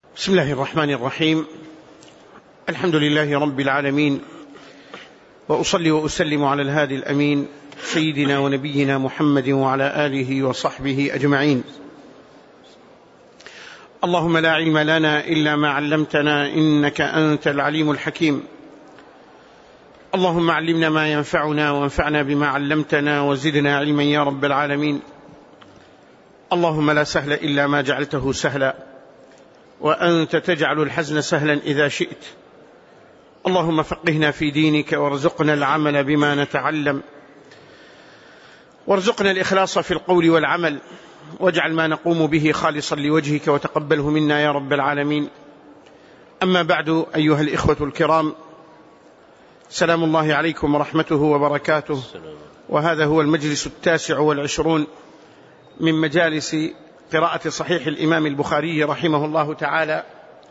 بسم الله الرحمن الرحيم. الحمد لله رب العالمين، وأصلي وأسلم على الهادي الأمين سيدنا ونبينا محمد وعلى آله وصحبه أجمعين. اللهم لا علم لنا إلا ما علمتنا إنك أنت العليم الحكيم. اللهم علمنا ما ينفعنا وانفعنا بما علمتنا وزدنا علما يا رب العالمين. اللهم لا سهل إلا ما جعلته سهلا، وأنت تجعل الحزن سهلا إذا شئت. اللهم فقهنا في دينك وارزقنا العمل بما نتعلم، وارزقنا الإخلاص في القول والعمل، واجعل ما نقوم به خالصا لوجهك وتقبله منا يا رب العالمين. أما بعد، أيها الإخوة الكرام، سلام الله عليكم ورحمته وبركاته. وهذا هو المجلس 29 من مجالس قراءة صحيح الإمام البخاري رحمه الله تعالى.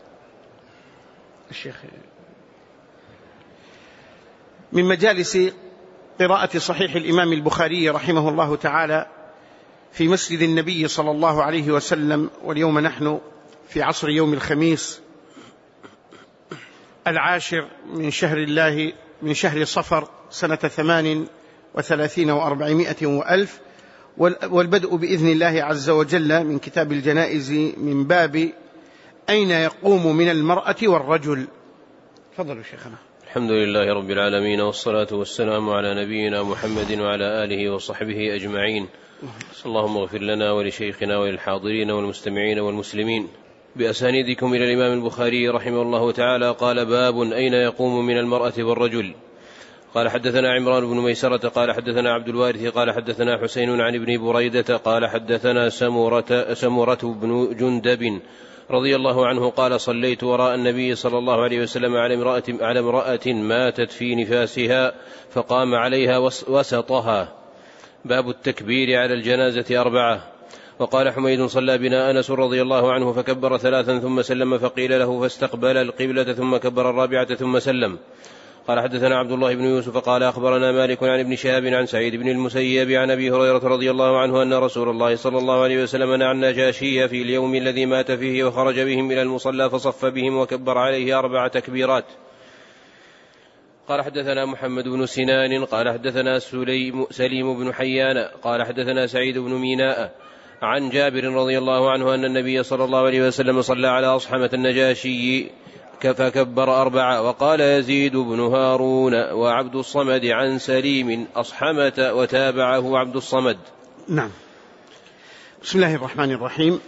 من مجالس قراءة صحيح الإمام البخاري رحمه الله تعالى في مسجد النبي صلى الله عليه وسلم. واليوم نحن في عصر يوم الخميس 10 من شهر صفر سنة 38 و400 وألف، والبدء بإذن الله عز وجل من كتاب الجنائز من باب أين يقوم من المرأة والرجل. تفضلوا شيخنا. الحمد لله رب العالمين، والصلاة والسلام على نبينا محمد وعلى آله وصحبه أجمعين. اللهم اغفر لنا ولشيخنا وللحاضرين والمستمعين والمسلمين. بأسانيدكم إلى الإمام البخاري رحمه الله تعالى قال: باب أين يقوم من المرأة والرجل. قال: حدثنا عمران بن ميسرة قال حدثنا عبد الوارث قال حدثنا حسين عن ابن بريدة قال حدثنا سمرة بن جندب رضي الله عنه قال: صليت وراء النبي صلى الله عليه وسلم على امرأة ماتت في نفاسها فقام عليها وسطها. باب التكبير على الجنازة 4. وقال حميد: صلى بنا أنس رضي الله عنه فكبر 3 ثم سلم، فقيل له فاستقبل القبلة ثم كبر 4 ثم سلم. قال: حدثنا عبد الله بن يوسف قال: أخبرنا مالك عن ابن شهاب عن سعيد بن المسيب عن أبي هريرة رضي الله عنه أن رسول الله صلى الله عليه وسلم نعى النجاشي في اليوم الذي مات فيه، وخرج بهم إلى المصلى فصف بهم وكبر عليه 4 تكبيرات. قال: حدثنا محمد بن سنان قال حدثنا سليم بن حيان قال حدثنا سعيد بن ميناء عن جابر رضي الله عنه أن النبي صلى الله عليه وسلم صلى على أصحمة النجاشي فكبر 4. وقال يزيد بن هارون وعبد الصمد عن سليم أصحمة وتابعه عبد الصمد. نعم. بسم الله الرحمن الرحيم.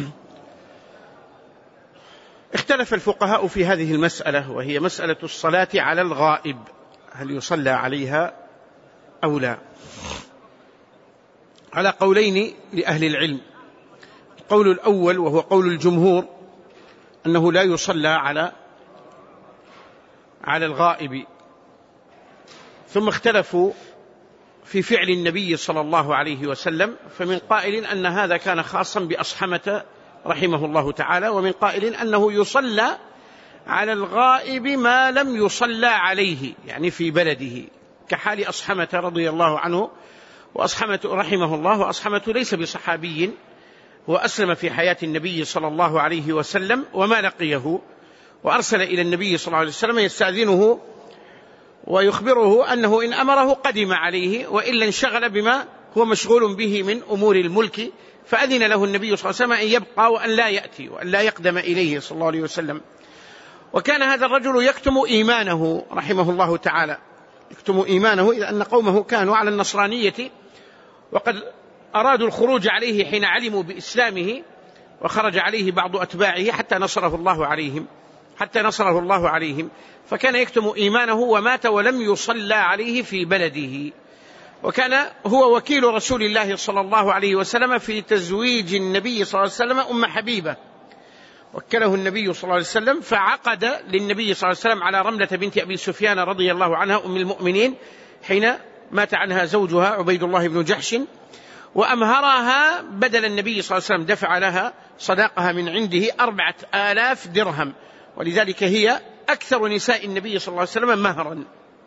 اختلف الفقهاء في هذه المسألة، وهي مسألة الصلاة على الغائب، هل يصلى عليها أو لا، على قولين لأهل العلم. القول الأول وهو قول الجمهور أنه لا يصلى على الغائب. ثم اختلفوا في فعل النبي صلى الله عليه وسلم، فمن قائل أن هذا كان خاصا بأصحمة رحمه الله تعالى، ومن قائل أنه يصلى على الغائب ما لم يصلى عليه، يعني في بلده، كحال أصحمة رضي الله عنه. وأصحمة رحمه الله، وأصحمة ليس بصحابي، وأسلم في حياة النبي صلى الله عليه وسلم وما لقيه، وأرسل إلى النبي صلى الله عليه وسلم يستأذنه ويخبره أنه إن أمره قدم عليه، وإلا انشغل بما هو مشغول به من أمور الملك، فأذن له النبي صلى الله عليه وسلم أن يبقى وأن لا يأتي وأن لا يقدم إليه صلى الله عليه وسلم. وكان هذا الرجل يكتم إيمانه رحمه الله تعالى، يكتم إيمانه، إذ أن قومه كانوا على النصرانية، وقد أرادوا الخروج عليه حين علموا بإسلامه، وخرج عليه بعض أتباعه حتى نصره الله عليهم. فكان يكتم إيمانه ومات ولم يصلى عليه في بلده. وكان هو وكيل رسول الله صلى الله عليه وسلم في تزويج النبي صلى الله عليه وسلم أم حبيبة، وكله النبي صلى الله عليه وسلم، فعقد للنبي صلى الله عليه وسلم على رملة بنت أبي سفيان رضي الله عنها أم المؤمنين حين مات عنها زوجها عبيد الله بن جحش، وأمهرها بدل النبي صلى الله عليه وسلم، دفع لها صداقها من عنده 4000 درهم، ولذلك هي أكثر نساء النبي صلى الله عليه وسلم مهرا.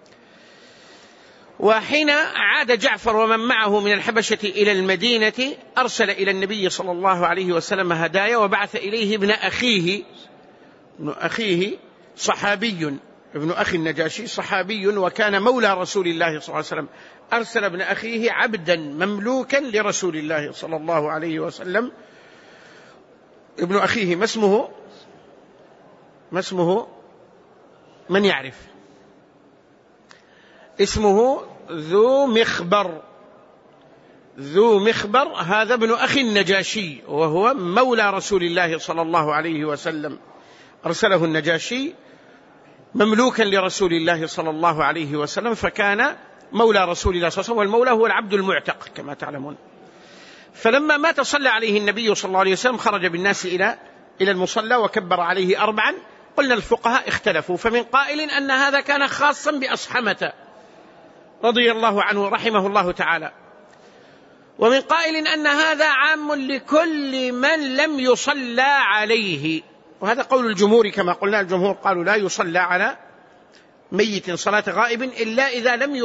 وحين عاد جعفر ومن معه من الحبشة إلى المدينة، أرسل إلى النبي صلى الله عليه وسلم هدايا، وبعث إليه ابن أخيه ابن أخيه صحابي، ابن أخي النجاشي صحابي وكان مولى رسول الله صلى الله عليه وسلم، أرسل ابن أخيه عبدا مملوكا لرسول الله صلى الله عليه وسلم. ابن أخيه ما اسمه من يعرف؟ اسمه ذو مخبر، هذا ابن أخي النجاشي وهو مولى رسول الله صلى الله عليه وسلم، أرسله النجاشي مملوكا لرسول الله صلى الله عليه وسلم، فكان مولى رسول الله صلى الله عليه وسلم، والمولى هو العبد المعتق كما تعلمون. فلما مات صلى عليه النبي صلى الله عليه وسلم خرج بالناس إلى المصلى وكبر عليه 4. قلنا الفقهاء اختلفوا، فمن قائل أن هذا كان خاصا بأصحمة رضي الله عنه رحمه الله تعالى، ومن قائل أن هذا عام لكل من لم يصلى عليه، وهذا قول الجمهور كما قلنا. الجمهور قالوا لا يصلى على ميت صلاة غائب إلا إذا لم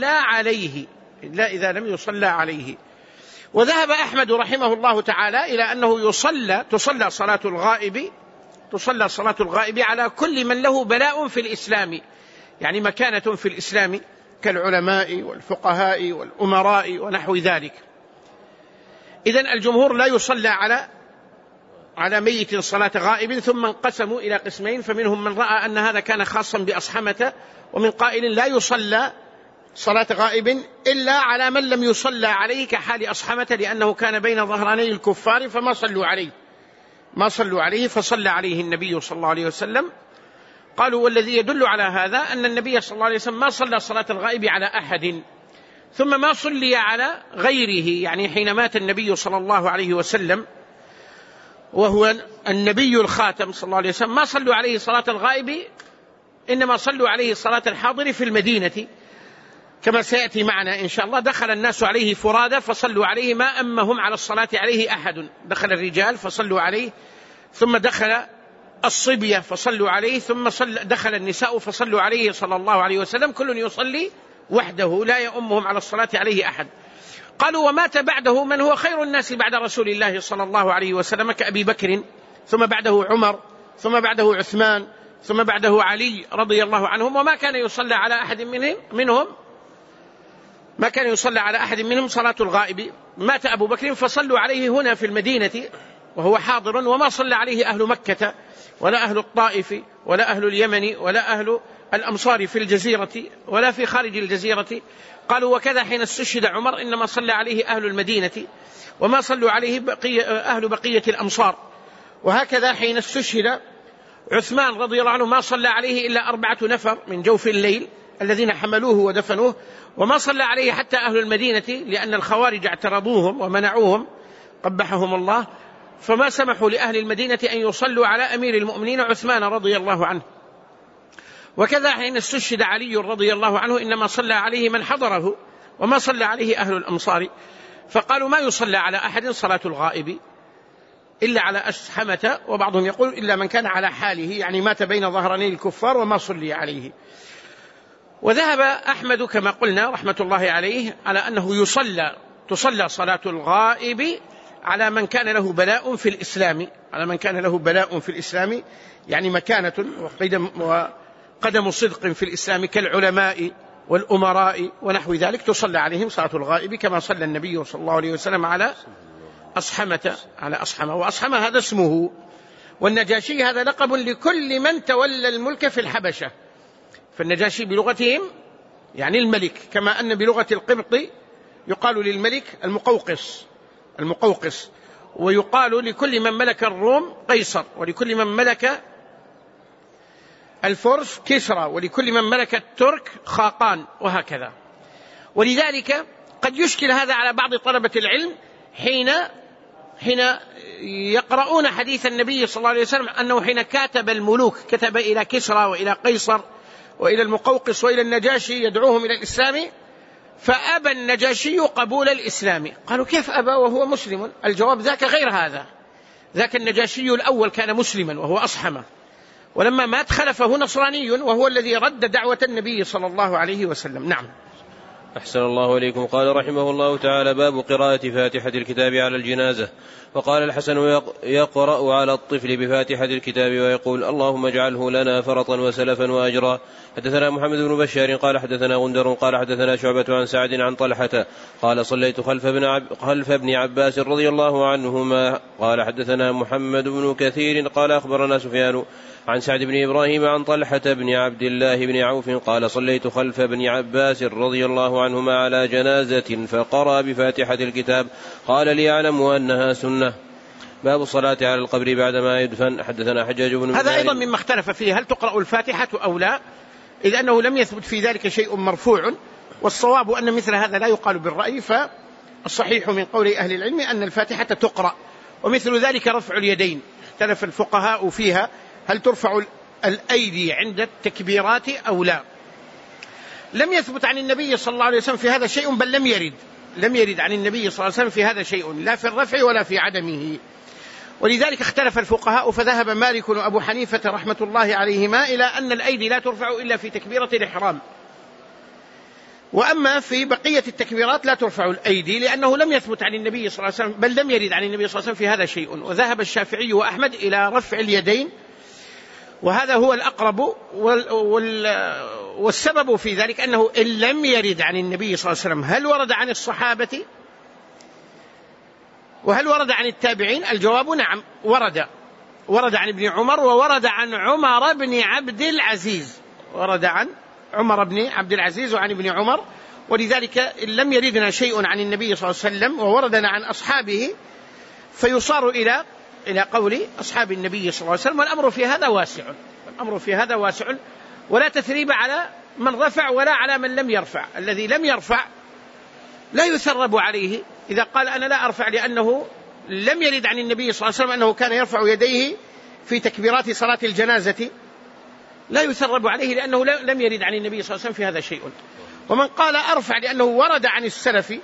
يصلى عليه. وذهب أحمد رحمه الله تعالى إلى أنه تصلى صلاة الغائب على كل من له بلاء في الإسلام، يعني مكانة في الإسلام كالعلماء والفقهاء والأمراء ونحو ذلك. إذن الجمهور لا يصلى على ميت صلاة غائب، ثم انقسموا إلى قسمين، فمنهم من رأى أن هذا كان خاصا بأصحمة، ومن قائل لا يصلى صلاة غائب إلا على من لم يصلى عليه كحال أصحمة، لأنه كان بين ظهراني الكفار فما صلوا عليه فصلى عليه النبي صلى الله عليه وسلم. قالوا والذي يدل على هذا أن النبي صلى الله عليه وسلم ما صلى صلاة الغائب على أحد، ثم ما صلي على غيره، يعني حين مات النبي صلى الله عليه وسلم وهو النبي الخاتم صلى الله عليه وسلم ما صلوا عليه صلاة الغائب، إنما صلوا عليه صلاة الحاضر في المدينة كما سيأتي معنا إن شاء الله. دخل الناس عليه فرادى فصلوا عليه، ما أمهم على الصلاة عليه أحد. دخل الرجال فصلوا عليه، ثم دخل الصبية فصلوا عليه، ثم دخل النساء فصلوا عليه صلى الله عليه وسلم، كل يصلي وحده لا يؤمهم على الصلاة عليه أحد. قالوا ومات بعده من هو خير الناس بعد رسول الله صلى الله عليه وسلم كأبي بكر، ثم بعده عمر، ثم بعده عثمان، ثم بعده علي رضي الله عنهم، وما كان يصلى على أحد منهم صلاة الغائب. مات أبو بكر فصلوا عليه هنا في المدينة وهو حاضر، وما صلى عليه أهل مكة ولا أهل الطائف ولا أهل اليمن ولا أهل الأمصار في الجزيرة ولا في خارج الجزيرة. قالوا وكذا حين استشهد عمر إنما صلى عليه أهل المدينة وما صلوا عليه أهل بقية الأمصار. وهكذا حين استشهد عثمان رضي الله عنه ما صلى عليه إلا 4 نفر من جوف الليل الذين حملوه ودفنوه، وما صلى عليه حتى أهل المدينة لأن الخوارج اعترضوهم ومنعوهم قبحهم الله، فما سمحوا لأهل المدينة أن يصلوا على أمير المؤمنين عثمان رضي الله عنه. وكذا حين استشهد علي رضي الله عنه إنما صلى عليه من حضره وما صلى عليه أهل الأمصار. فقالوا ما يصلى على أحد صلاة الغائب إلا على أصحمة، وبعضهم يقول إلا من كان على حاله، يعني مات بين ظهراني الكفار وما صلي عليه. وذهب أحمد كما قلنا رحمة الله عليه على أنه تصلى صلاة الغائب على من كان له بلاء في الإسلام، يعني مكانة وقدم صدق في الإسلام كالعلماء والأمراء ونحو ذلك، تصلى عليهم صلاة الغائب كما صلى النبي صلى الله عليه وسلم على أصحمة. وأصحمة هذا اسمه، والنجاشي هذا لقب لكل من تولى الملك في الحبشة. فالنجاشي بلغتهم يعني الملك، كما أن بلغة القبط يقال للملك المقوقس، ويقال لكل من ملك الروم قيصر، ولكل من ملك الفرس كسرى، ولكل من ملك الترك خاقان، وهكذا. ولذلك قد يشكل هذا على بعض طلبة العلم حين يقرؤون حديث النبي صلى الله عليه وسلم أنه حين كاتب الملوك كتب إلى كسرى وإلى قيصر وإلى المقوقس وإلى النجاشي يدعوهم إلى الإسلام، فأبى النجاشي قبول الإسلام. قالوا كيف أبى وهو مسلم؟ الجواب ذاك غير هذا، ذاك النجاشي الأول كان مسلما وهو أصحمة، ولما مات خلفه نصراني وهو الذي رد دعوة النبي صلى الله عليه وسلم. نعم. أحسن الله إليكم. قال رحمه الله تعالى: باب قراءة فاتحة الكتاب على الجنازة. وقال الحسن: يقرأ على الطفل بفاتحة الكتاب ويقول: اللهم اجعله لنا فرطا وسلفا وأجرا. حدثنا محمد بن بشار قال حدثنا غندر قال حدثنا شعبة عن سعد عن طلحة قال: صليت خلف ابن عباس رضي الله عنهما. قال حدثنا محمد بن كثير قال أخبرنا سفيان عن سعد بن إبراهيم عن طلحة بن عبد الله بن عوف قال: صليت خلف ابن عباس رضي الله عنهما على جنازة فقرأ بفاتحة الكتاب. قال: ليعلم أنها سنة. باب الصلاة على القبر بعدما يدفن. حدثنا حجاج بن هذا أيضا مما اختلف فيه، هل تقرأ الفاتحة أو لا، إذ أنه لم يثبت في ذلك شيء مرفوع، والصواب أن مثل هذا لا يقال بالرأي، فالصحيح من قول أهل العلم أن الفاتحة تقرأ. ومثل ذلك رفع اليدين، اختلف الفقهاء فيها، هل ترفع الأيدي عند التكبيرات أو لا. لم يثبت عن النبي صلى الله عليه وسلم في هذا شيء، بل لم يرد عن النبي صلى الله عليه وسلم في هذا شيء، لا في الرفع ولا في عدمه. ولذلك اختلف الفقهاء، فذهب مالك وأبو حنيفة رحمة الله عليهما إلى أن الأيدي لا ترفع إلا في تكبيرة الإحرام، وأما في بقية التكبيرات لا ترفع الأيدي، لأنه لم يثبت عن النبي صلى الله عليه وسلم، بل لم يرد عن النبي صلى الله عليه وسلم في هذا شيء. وذهب الشافعي وأحمد إلى رفع اليدين، وهذا هو الأقرب. والسبب في ذلك أنه إن لم يرد عن النبي صلى الله عليه وسلم، هل ورد عن الصحابة وهل ورد عن التابعين؟ الجواب نعم، ورد عن ابن عمر، وورد عن عمر بن عبد العزيز، ورد عن عمر بن عبد العزيز وعن ابن عمر. ولذلك إن لم يردنا شيء عن النبي صلى الله عليه وسلم ووردنا عن أصحابه، فيصار إلى قول أصحاب النبي صلى الله عليه وسلم. والأمر في هذا واسع، ولا تثريب على من رفع ولا على من لم يرفع. الذي لم يرفع لا يثرب عليه إذا قال أنا لا أرفع، لأنه لم يرد عن النبي صلى الله عليه وسلم أنه كان يرفع يديه في تكبيرات صلاة الجنازة، لا يثرب عليه لأنه لم يرد عن النبي صلى الله عليه وسلم في هذا شيء. ومن قال أرفع لأنه ورد عن السلف،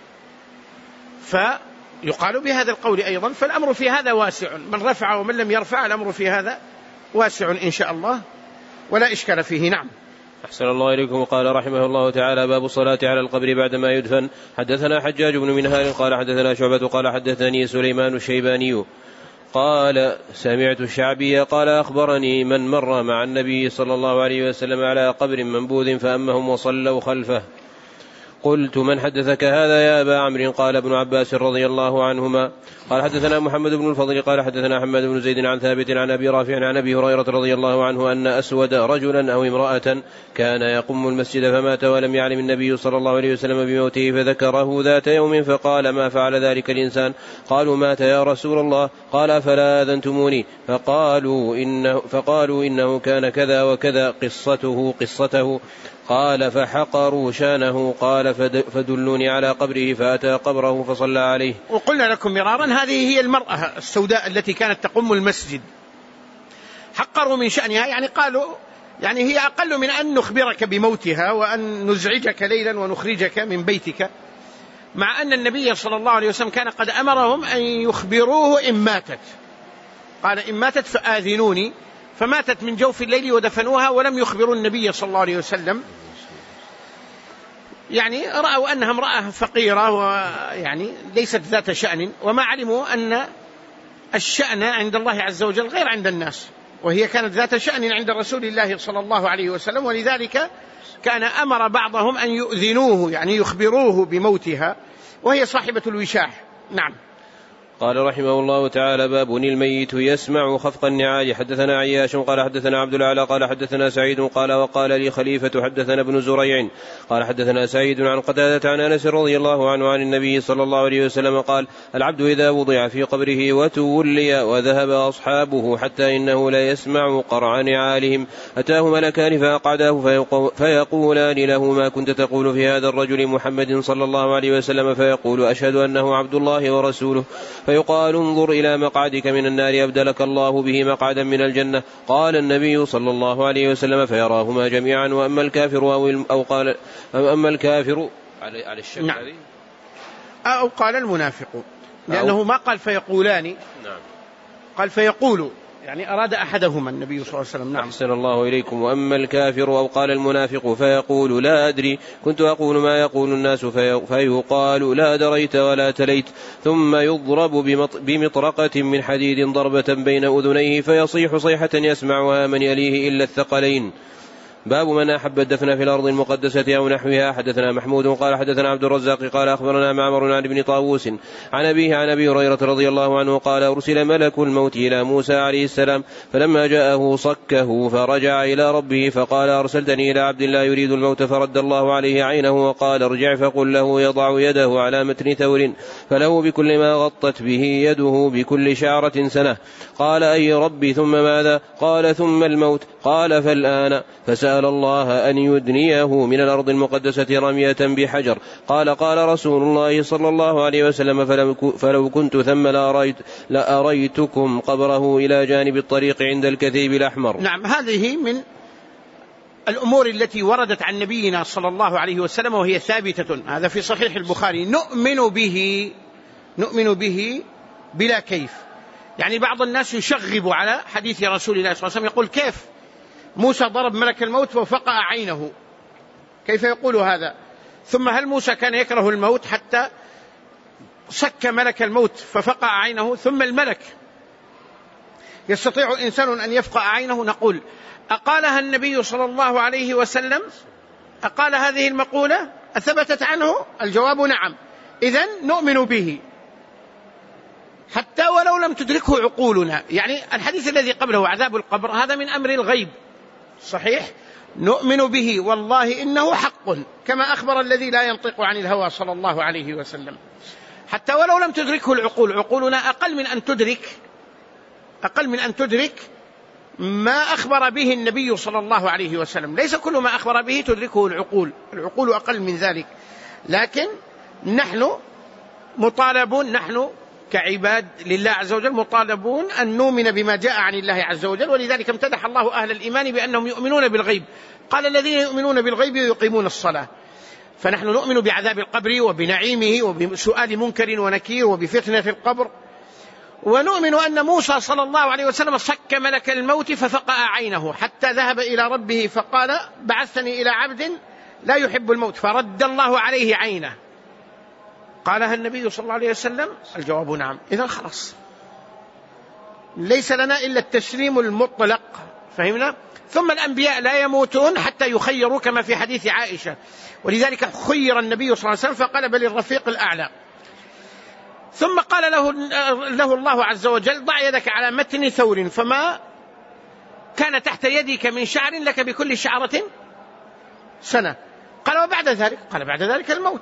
فيقال بهذا القول أيضا. فالأمر في هذا واسع، من رفع ومن لم يرفع الأمر في هذا واسع إن شاء الله، ولا إشكال فيه. نعم. أحسن الله إليكم. قال رحمه الله تعالى: باب الصلاة على القبر بعدما يدفن. حدثنا حجاج بن منهال قال حدثنا شعبة قال حدثني سليمان الشيباني قال: سمعت الشعبي قال: أخبرني من مر مع النبي صلى الله عليه وسلم على قبر منبوذ فأمهم وصلوا خلفه. قلت: من حدثك هذا يا أبا عمرو؟ قال: ابن عباس رضي الله عنهما. قال حدثنا محمد بن الفضل قال حدثنا حماد بن زيد عن ثابت عن أبي رافع عن أبي هريرة رضي الله عنه أن أسود رجلا أو امرأة كان يقم المسجد فمات ولم يعلم النبي صلى الله عليه وسلم بموته، فذكره ذات يوم فقال: ما فعل ذلك الإنسان؟ قالوا: مات يا رسول الله. قال: فلا أذنتموني؟ فقالوا إنه كان كذا وكذا، قصته. قال: فحقروا شانه. قال: فدلوني على قبره، فأتى قبره فصلى عليه. وقلنا لكم مرارا هذه هي المرأة السوداء التي كانت تقوم المسجد، حقروا من شأنها، يعني قالوا يعني هي أقل من أن نخبرك بموتها وأن نزعجك ليلا ونخرجك من بيتك، مع أن النبي صلى الله عليه وسلم كان قد أمرهم أن يخبروه إن ماتت. قال: إن ماتت فآذنوني، فماتت من جوف الليل ودفنوها ولم يخبروا النبي صلى الله عليه وسلم. يعني رأوا أنها امرأة فقيرة ويعني ليست ذات شأن، وما علموا أن الشأن عند الله عز وجل غير عند الناس، وهي كانت ذات شأن عند رسول الله صلى الله عليه وسلم، ولذلك كان أمر بعضهم أن يؤذنوه، يعني يخبروه بموتها، وهي صاحبة الوشاح. نعم. قال رحمه الله تعالى: باب الميت يسمع خفق النعال. حدثنا عياش قال حدثنا عبد الأعلى قال حدثنا سعيد قال: وقال لي خليفة حدثنا ابن زريع قال حدثنا سعيد عن قتادة عن أنس رضي الله عنه عن النبي صلى الله عليه وسلم قال: العبد إذا وضع في قبره وتولي وذهب أصحابه حتى إنه لا يسمع قرع نعالهم أتاه ملكان فأقعداه فيقولان له: ما كنت تقول في هذا الرجل محمد صلى الله عليه وسلم؟ فيقول: أشهد أنه عبد الله ورسوله. فيقال: انظر إلى مقعدك من النار أبدلك الله به مقعدا من الجنة. قال النبي صلى الله عليه وسلم: فيراهما جميعا. وأما الكافر أو قال أما الكافر على الشك. نعم. أو قال المنافق، لأنه ما قال فيقولان، نعم، قال فيقول، يعني أراد أحدهما النبي صلى الله عليه وسلم. نعم. أحسن الله إليكم. وأما الكافر أو قال المنافق فيقول لا أدري كنت أقول ما يقول الناس فيقال لا دريت ولا تليت ثم يضرب بمطرقة من حديد ضربة بين أذنيه فيصيح صيحة يسمعها من يليه إلا الثقلين. باب من أحب الدفن في الأرض المقدسة أو نحوها. حدثنا محمود قال حدثنا عبد الرزاق قال أخبرنا معمر عن ابن طاووس عن أبيه عن أبي هريرة رضي الله عنه قال أرسل ملك الموت إلى موسى عليه السلام فلما جاءه صكه فرجع إلى ربه فقال أرسلتني إلى عبد الله يريد الموت فرد الله عليه عينه وقال ارجع فقل له يضع يده على متن ثور فله بكل ما غطت به يده بكل شعرة سنة. قال أي ربي ثم ماذا؟ قال ثم الموت. قال فالآن. فسأل الله أن يدنيه من الأرض المقدسة رمية بحجر. قال قال رسول الله صلى الله عليه وسلم فلو كنت ثم لأريتكم قبره إلى جانب الطريق عند الكثيب الأحمر. نعم. هذه من الأمور التي وردت عن نبينا صلى الله عليه وسلم وهي ثابتة. هذا في صحيح البخاري. نؤمن به بلا كيف. يعني بعض الناس يشغب على حديث رسول الله صلى الله عليه وسلم يقول كيف موسى ضرب ملك الموت وفقع عينه؟ كيف يقول هذا؟ ثم هل موسى كان يكره الموت حتى صك ملك الموت ففقع عينه؟ ثم الملك يستطيع إنسان أن يفقع عينه؟ نقول أقالها النبي صلى الله عليه وسلم؟ أقال هذه المقولة؟ أثبتت عنه؟ الجواب نعم. إذن نؤمن به حتى ولو لم تدركه عقولنا. يعني الحديث الذي قبله عذاب القبر هذا من أمر الغيب صحيح، نؤمن به والله إنه حق كما أخبر الذي لا ينطق عن الهوى صلى الله عليه وسلم. حتى ولو لم تدركه العقول، عقولنا أقل من أن تدرك ما أخبر به النبي صلى الله عليه وسلم. ليس كل ما أخبر به تدركه العقول أقل من ذلك. لكن نحن مطالبون، نحن كعباد لله عز وجل مطالبون أن نؤمن بما جاء عن الله عز وجل. ولذلك امتدح الله أهل الإيمان بأنهم يؤمنون بالغيب. قال الذين يؤمنون بالغيب ويقيمون الصلاة. فنحن نؤمن بعذاب القبر وبنعيمه وبسؤال منكر ونكير وبفتنة القبر. ونؤمن أن موسى صلى الله عليه وسلم صك ملك الموت ففقع عينه حتى ذهب إلى ربه فقال بعثني إلى عبد لا يحب الموت فرد الله عليه عينه. قالها النبي صلى الله عليه وسلم؟ الجواب نعم. إذن خلاص ليس لنا إلا التسليم المطلق. فهمنا؟ ثم الأنبياء لا يموتون حتى يخيروا كما في حديث عائشة. ولذلك خير النبي صلى الله عليه وسلم فقال بل الرفيق الأعلى. ثم قال له الله عز وجل ضع يدك على متن ثور فما كان تحت يدك من شعر لك بكل شعرة سنة. قال وبعد ذلك؟ قال بعد ذلك الموت.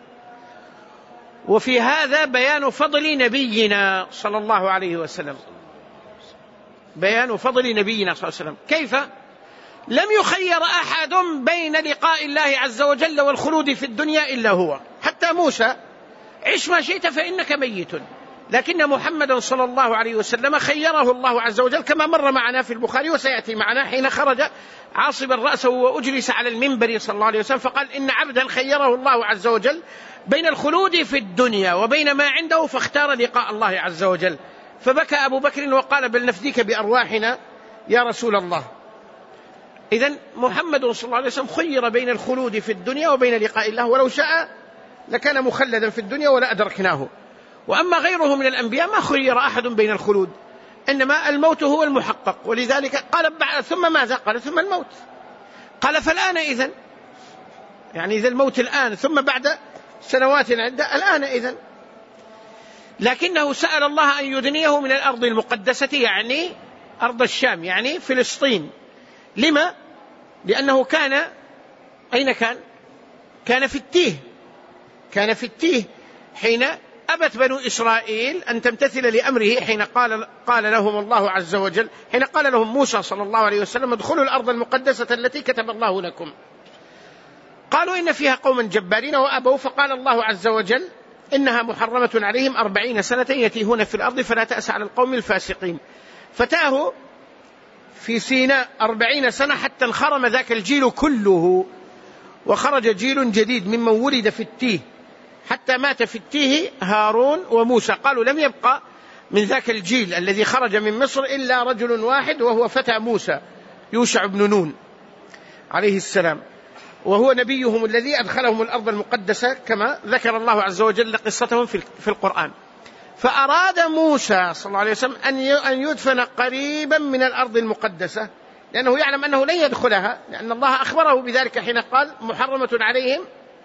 وفي هذا بيان فضل نبينا صلى الله عليه وسلم. بيان فضل نبينا صلى الله عليه وسلم. كيف؟ لم يخير أحد بين لقاء الله عز وجل والخلود في الدنيا إلا هو. حتى موسى عش ما شئت فإنك ميت. لكن محمدا صلى الله عليه وسلم خيره الله عز وجل كما مر معنا في البخاري وسيأتي معنا حين خرج عاصبا رأسه وأجلس على المنبر صلى الله عليه وسلم فقال إن عبدا خيره الله عز وجل بين الخلود في الدنيا وبين ما عنده فاختار لقاء الله عز وجل. فبكى أبو بكر وقال بل نفديك بأرواحنا يا رسول الله. إذن محمد صلى الله عليه وسلم خير بين الخلود في الدنيا وبين لقاء الله، ولو شاء لكان مخلدا في الدنيا ولا أدركناه. وأما غيره من الأنبياء ما خير أحد بين الخلود، إنما الموت هو المحقق. ولذلك قال ثم ماذا؟ قال ثم الموت. قال فالآن إذن، يعني إذا الموت الآن ثم بعد سنوات عدة الآن إذن. لكنه سأل الله أن يدنيه من الأرض المقدسة يعني أرض الشام يعني فلسطين. لما؟ لأنه كان أين كان؟ كان في التيه. كان في التيه حين أبت بنو إسرائيل أن تمتثل لأمره حين قال لهم الله عز وجل، حين قال لهم موسى صلى الله عليه وسلم ادخلوا الأرض المقدسة التي كتب الله لكم. قالوا إن فيها قوما جبارين وأبوا، فقال الله عز وجل إنها محرمة عليهم 40 سنة يتيهون في الأرض فلا تأس على القوم الفاسقين. فتاهوا في سيناء 40 سنة حتى انخرم ذاك الجيل كله وخرج جيل جديد ممن ولد في التيه، حتى مات في التيه هارون وموسى. قالوا لم يبقى من ذاك الجيل الذي خرج من مصر إلا رجل واحد، وهو فتى موسى يوشع بن نون عليه السلام، وهو نبيهم الذي أدخلهم الأرض المقدسة كما ذكر الله عز وجل قصتهم في القرآن. فأراد موسى صلى الله عليه وسلم أن يدفن قريبا من الأرض المقدسة، لأنه يعلم أنه لن يدخلها، لأن الله أخبره بذلك حين قال محرمة عليهم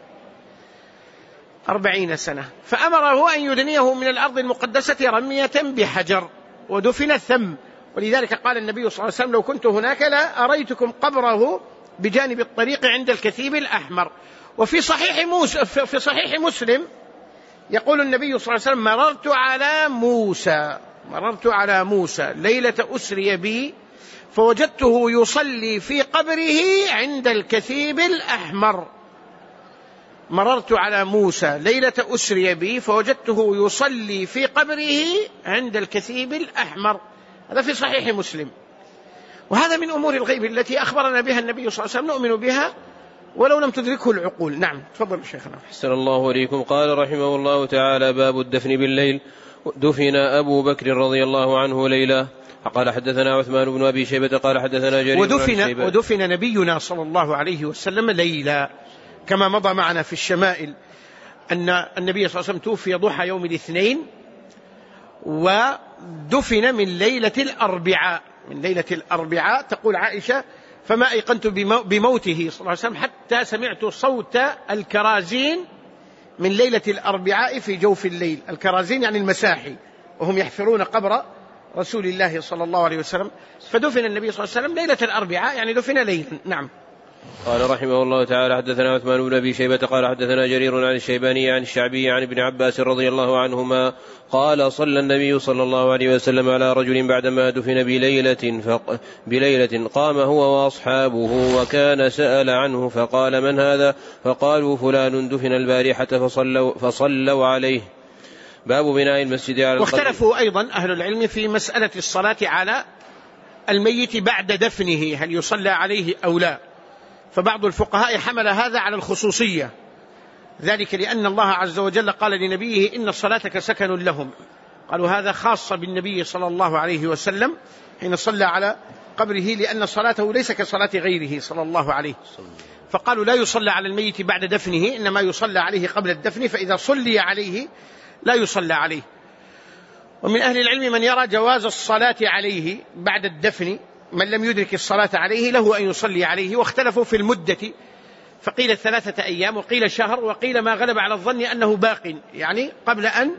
40 سنة. فأمره أن يدنيه من الأرض المقدسة رمية بحجر، ودفن ثم. ولذلك قال النبي صلى الله عليه وسلم: لو كنت هناك لا أريتكم قبره بجانب الطريق عند الكثيب الأحمر. وفي صحيح مسلم يقول النبي صلى الله عليه وسلم: مررت على موسى ليلة أسري بي فوجدته يصلي في قبره عند الكثيب الأحمر. مررت على موسى ليلة أسري بي فوجدته يصلي في قبره عند الكثيب الأحمر. هذا في صحيح مسلم. وهذا من أمور الغيب التي أخبرنا بها النبي صلى الله عليه وسلم، نؤمن بها ولو لم تدركه العقول. نعم، تفضل شيخنا. أحسن الله إليكم. قال رحمه الله تعالى: باب الدفن بالليل. دفن أبو بكر رضي الله عنه ليلة. قال حدثنا عثمان بن أبي شيبة قال حدثنا جرير. ودفن نبينا صلى الله عليه وسلم ليلة، كما مضى معنا في الشمائل أن النبي صلى الله عليه وسلم توفي ضحى يوم الاثنين، ودفن من ليلة الأربعاء. تقول عائشة: فما أيقنت بموته صلى الله عليه وسلم حتى سمعت صوت الكرازين من ليلة الأربعاء في جوف الليل. الكرازين يعني المساحي، وهم يحفرون قبر رسول الله صلى الله عليه وسلم. فدفن النبي صلى الله عليه وسلم ليلة الأربعاء، يعني دفن ليلا. نعم. قال رحمه الله تعالى: حدثنا عثمان بن أبي شيبة قال حدثنا جرير عن الشيباني عن الشعبي عن ابن عباس رضي الله عنهما قال: صلى النبي صلى الله عليه وسلم على رجل بعدما دفن بليلة قام هو وأصحابه، وكان سأل عنه فقال: من هذا؟ فقالوا: فلان دفن البارحة فصلوا عليه. باب بناء المسجد على القبر. واختلفوا أيضا أهل العلم في مسألة الصلاة على الميت بعد دفنه، هل يصلى عليه أو لا. فبعض الفقهاء حمل هذا على الخصوصية، ذلك لأن الله عز وجل قال لنبيه: إن صلاتك سكن لهم. قالوا هذا خاص بالنبي صلى الله عليه وسلم حين صلى على قبره، لأن صلاته ليس كصلاة غيره صلى الله عليه. فقالوا لا يصلى على الميت بعد دفنه، إنما يصلى عليه قبل الدفن، فإذا صلي عليه لا يصلى عليه. ومن أهل العلم من يرى جواز الصلاة عليه بعد الدفن، من لم يدرك الصلاة عليه له أن يصلي عليه. واختلفوا في المدة، فقيل 3 أيام، وقيل شهر، وقيل ما غلب على الظن أنه باق، يعني قبل أن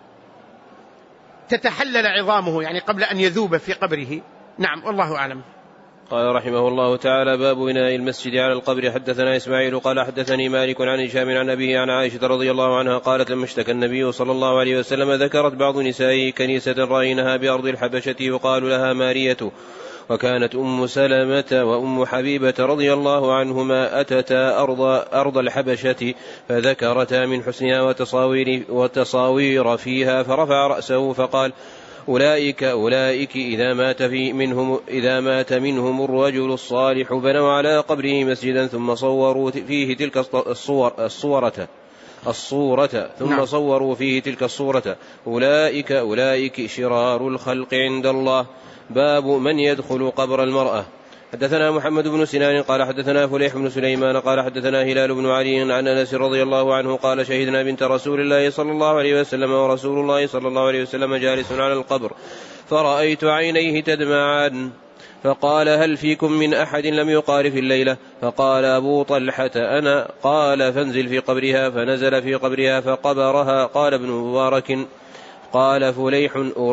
تتحلل عظامه، يعني قبل أن يذوب في قبره. نعم، والله أعلم. قال رحمه الله تعالى: باب بناء المسجد على القبر. حدثنا إسماعيل قال حدثني مالك عن هشام عن أبيه عن عائشة رضي الله عنها قالت: لما اشتكى النبي صلى الله عليه وسلم ذكرت بعض نسائه كنيسة رأينها بأرض الحبشة يقال لها مارية، وكانت أم سلمة وأم حبيبة رضي الله عنهما أتتا أرض الحبشة فذكرتا من حسنها وتصاوير فيها، فرفع رأسه فقال: أولئك إذا مات منهم الرجل الصالح بنوا على قبره مسجدا ثم صوروا فيه تلك الصورة ثم صوروا فيه تلك الصورة، أولئك شرار الخلق عند الله. باب من يدخل قبر المرأة. حدثنا محمد بن سنان قال حدثنا فليح بن سليمان قال حدثنا هلال بن علي عن أنس رضي الله عنه قال: شهدنا بنت رسول الله صلى الله عليه وسلم ورسول الله صلى الله عليه وسلم جالس على القبر، فرأيت عينيه تدمعان، فقال: هل فيكم من أحد لم يقارف الليلة؟ فقال أبو طلحة: أنا. قال: فانزل في قبرها. فنزل في قبرها فقبرها. قال ابن مبارك: قال فليح: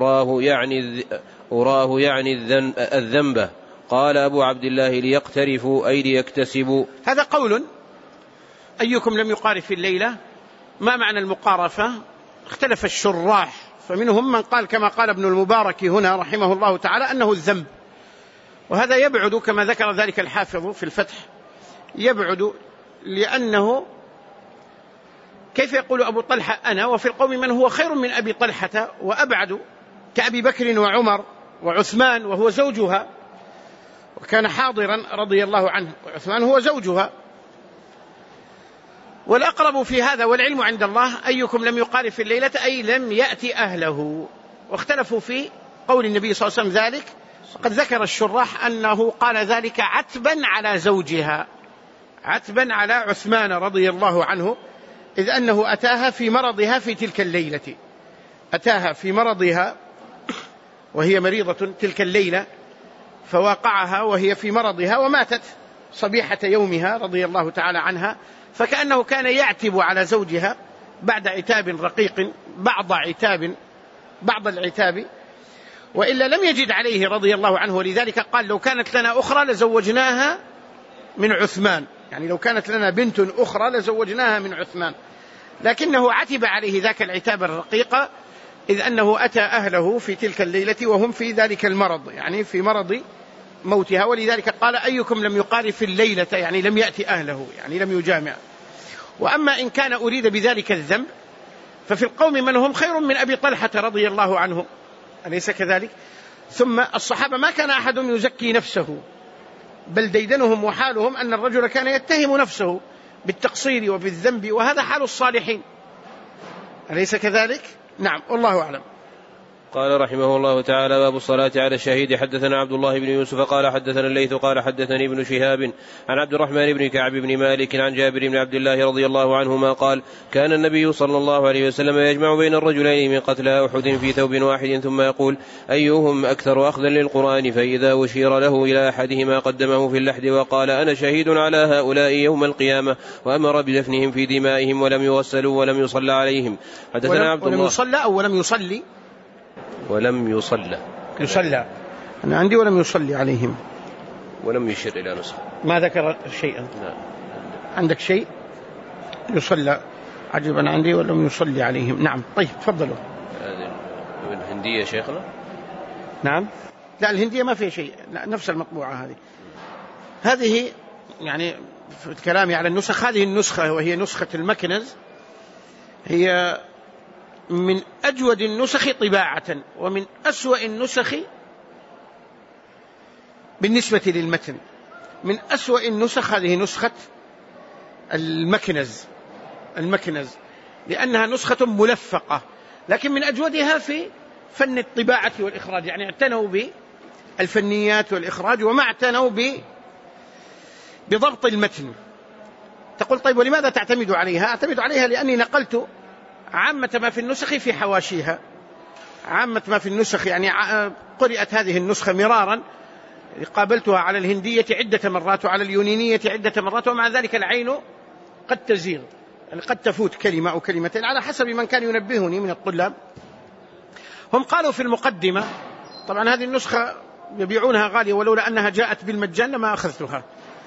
أراه يعني الذنب. قال أبو عبد الله: ليقترفوا أي ليكتسبوا. هذا قول. أيكم لم يقارف الليلة؟ ما معنى المقارفة؟ اختلف الشراح، فمنهم من قال كما قال ابن المبارك هنا رحمه الله تعالى أنه الذنب، وهذا يبعد كما ذكر ذلك الحافظ في الفتح، يبعد لأنه كيف يقول أبو طلحة أنا وفي القوم من هو خير من أبي طلحة وأبعد كأبي بكر وعمر وعثمان وهو زوجها، وكان حاضرا رضي الله عنه، وعثمان هو زوجها. والأقرب في هذا والعلم عند الله: أيكم لم يقارف الليلة أي لم يأتي أهله، واختلفوا في قول النبي صلى الله عليه وسلم ذلك. وقد ذكر الشراح أنه قال ذلك عتبا على زوجها، عتبا على عثمان رضي الله عنه، إذ أنه أتاها في مرضها في تلك الليلة، أتاها في مرضها وهي مريضة تلك الليلة، فواقعها وهي في مرضها وماتت صبيحة يومها رضي الله تعالى عنها، فكأنه كان يعتب على زوجها بعد عتاب رقيق، بعض العتاب، وإلا لم يجد عليه رضي الله عنه، ولذلك قال لو كانت لنا أخرى لزوجناها من عثمان، يعني لو كانت لنا بنت أخرى لزوجناها من عثمان، لكنه عتب عليه ذاك العتاب الرقيق، إذ أنه أتى أهله في تلك الليلة وهم في ذلك المرض، يعني في مرض موتها، ولذلك قال أيكم لم يقارف الليلة، يعني لم يأتي أهله، يعني لم يجامع. وأما إن كان أريد بذلك الذنب ففي القوم من هم خير من أبي طلحة رضي الله عنه، أليس كذلك؟ ثم الصحابة ما كان أحد يزكي نفسه، بل ديدنهم وحالهم أن الرجل كان يتهم نفسه بالتقصير وبالذنب، وهذا حال الصالحين، أليس كذلك؟ نعم، والله أعلم. قال رحمه الله تعالى: باب الصلاة على الشهيد. حدثنا عبد الله بن يوسف قال حدثنا الليث قال حدثني ابن شهاب عن عبد الرحمن بن كعب بن مالك عن جابر بن عبد الله رضي الله عنهما قال: كان النبي صلى الله عليه وسلم يجمع بين الرجلين من قتلى أحد في ثوب واحد، ثم يقول: أيهم أكثر أخذا للقرآن؟ فإذا أشير له إلى أحدهما قدمه في اللحد وقال: أنا شهيد على هؤلاء يوم القيامة، وأمر بدفنهم في دمائهم ولم يغسلوا ولم يصلى عليهم. حدثنا عبد الله. ولم يصلى أو ولم يصلي؟ ولم يصلى. أنا عندي ولم يصلي عليهم، ولم يشر إلى نسخة، ما ذكر شيئا. عندك شيء يصلى؟ عجب، أنا عندي ولم يصلي عليهم. نعم، طيب تفضلوا. هذه الهندية شيخنا؟ نعم، لا الهندية ما فيها شيء، نفس المطبوعة هذه يعني في الكلام على النسخ، هذه النسخة وهي نسخة المكنز هي من أجود النسخ طباعة ومن أسوأ النسخ بالنسبة للمتن. من أسوأ النسخ هذه نسخة المكنز لأنها نسخة ملفقة، لكن من أجودها في فن الطباعة والإخراج، يعني اعتنوا بالفنيات والإخراج وما اعتنوا بضبط المتن. تقول طيب ولماذا تعتمد عليها؟ أعتمد عليها لأني نقلت عامة ما في النسخ في حواشيها، عامة ما في النسخ، يعني قرأت هذه النسخة مرارا، قابلتها على الهندية عدة مرات وعلى اليونانية عدة مرات، ومع ذلك العين قد تزيغ، يعني قد تفوت كلمة أو كلمتين على حسب من كان ينبهني من الطلاب. هم قالوا في المقدمة، طبعا هذه النسخة يبيعونها غالية ولولا أنها جاءت بالمجان لما أخذتها.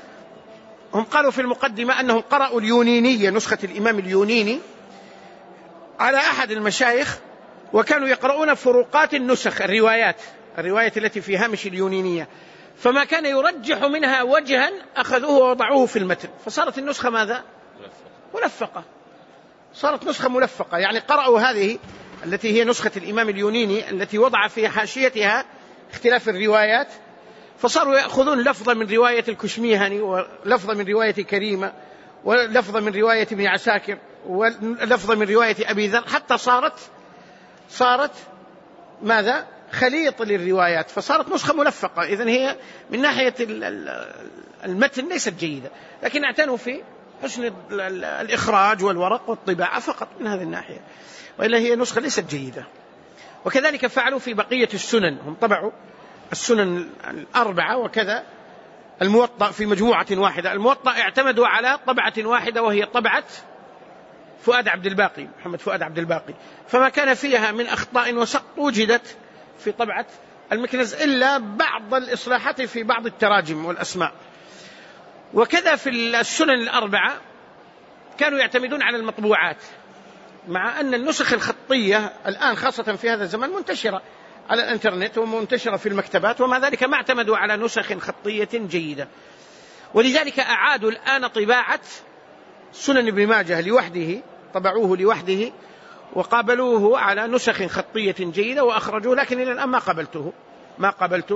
هم قالوا في المقدمة أنهم قرأوا اليونانية، نسخة الإمام اليوناني، على أحد المشايخ، وكانوا يقرؤون فروقات النسخ، الروايات التي في هامش اليونانية، فما كان يرجح منها وجها أخذوه ووضعوه في المتن، فصارت النسخة ماذا؟ ملفقة، صارت نسخة ملفقة. يعني قرأوا هذه التي هي نسخة الإمام اليوناني التي وضع في حاشيتها اختلاف الروايات، فصاروا يأخذون لفظة من رواية الكشميهني ولفظة من رواية كريمة ولفظة من رواية ابن عساكر ولفظة من رواية أبي ذر، حتى صارت ماذا؟ خليط للروايات، فصارت نسخة ملفقة. إذن هي من ناحية المتن ليست جيدة، لكن اعتنوا في حسن الإخراج والورق والطباعة فقط من هذه الناحية، وإلا هي نسخة ليست جيدة. وكذلك فعلوا في بقية السنن، هم طبعوا السنن الأربعة وكذا الموطأ في مجموعة واحدة. الموطأ اعتمدوا على طبعة واحدة وهي طبعة فؤاد عبد الباقي، محمد فؤاد عبد الباقي، فما كان فيها من أخطاء وسقط وجدت في طبعة المكنز، إلا بعض الإصلاحات في بعض التراجم والأسماء. وكذا في السنن الأربعة كانوا يعتمدون على المطبوعات، مع أن النسخ الخطية الآن خاصة في هذا الزمن منتشرة على الانترنت ومنتشرة في المكتبات، ومع ذلك ما اعتمدوا على نسخ خطية جيدة. ولذلك أعادوا الآن طباعة سنن ابن ماجه لوحده، طبعوه لوحده وقابلوه على نسخ خطية جيدة وأخرجوه، لكن إلى الآن ما قبلت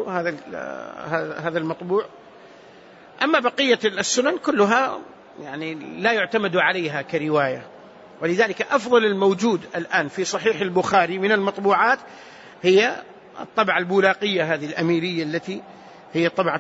هذا المطبوع. أما بقية السنن كلها يعني لا يعتمد عليها كرواية. ولذلك أفضل الموجود الآن في صحيح البخاري من المطبوعات هي الطبعة البولاقية هذه الأميرية التي هي طبعة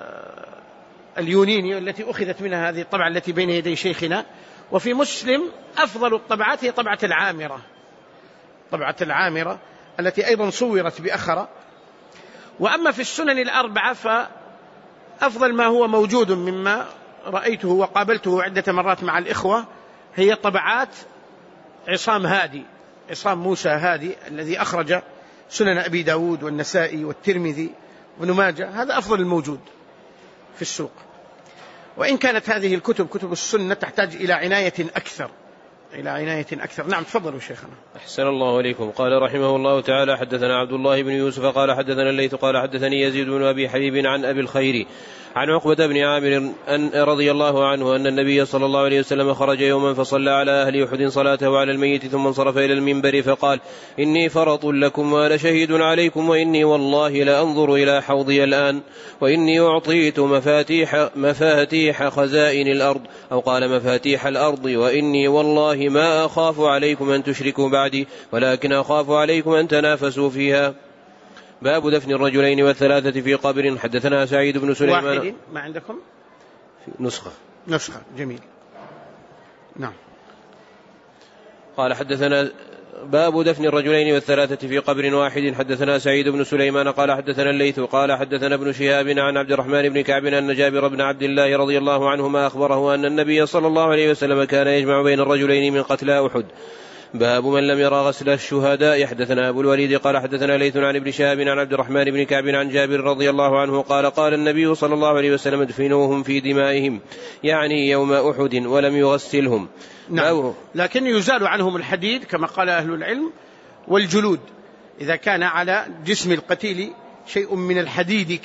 اليونيني التي أخذت منها هذه الطبعة التي بين يدي شيخنا. وفي مسلم أفضل الطبعات هي طبعة العامرة، طبعة العامرة التي أيضا صورت بأخرى. وأما في السنن الأربعة فأفضل ما هو موجود مما رأيته وقابلته عدة مرات مع الإخوة هي طبعات عصام هادي، عصام موسى هادي الذي أخرج سنن أبي داود والنسائي والترمذي وابن ماجه، هذا أفضل الموجود في السوق. وإن كانت هذه الكتب كتب السنة تحتاج إلى عناية أكثر، إلى عناية أكثر. نعم تفضلوا شيخنا. أحسن الله إليكم. قال رحمه الله تعالى: حدثنا عبد الله بن يوسف قال حدثنا الليث قال حدثني يزيد بن أبي حبيب عن أبي الخير عن عقبة بن عامر أن رضي الله عنه أن النبي صلى الله عليه وسلم خرج يوما فصلى على أهل أحد صلاته على الميت ثم انصرف إلى المنبر فقال: إني فرط لكم وأنا شهيد عليكم، وإني والله لأنظر إلى حوضي الآن، وإني أعطيت مفاتيح خزائن الأرض، أو قال مفاتيح الأرض، وإني والله ما أخاف عليكم أن تشركوا بعدي، ولكن أخاف عليكم أن تنافسوا فيها. باب دفن الرجلين والثلاثة في قبر. حدثنا سعيد بن سليمان. واحد ما عندكم نسخة جميل. نعم. قال حدثنا باب دفن الرجلين والثلاثة في قبر واحد. حدثنا سعيد بن سليمان قال حدثنا الليث قال حدثنا ابن شهاب عن عبد الرحمن بن كعب أن جابر بن عبد الله رضي الله عنهما أخبره أن النبي صلى الله عليه وسلم كان يجمع بين الرجلين من قتلى أحد. باب من لم يرى غسل الشهداء. حدثنا أبو الوليد قال حدثنا ليث عن ابن شهاب عن عبد الرحمن بن كعب عن جابر رضي الله عنه قال: قال النبي صلى الله عليه وسلم: ادفنوهم في دمائهم، يعني يوم أحد، ولم يغسلهم. نعم. لكن يزال عنهم الحديد كما قال أهل العلم والجلود، إذا كان على جسم القتيل شيء من الحديد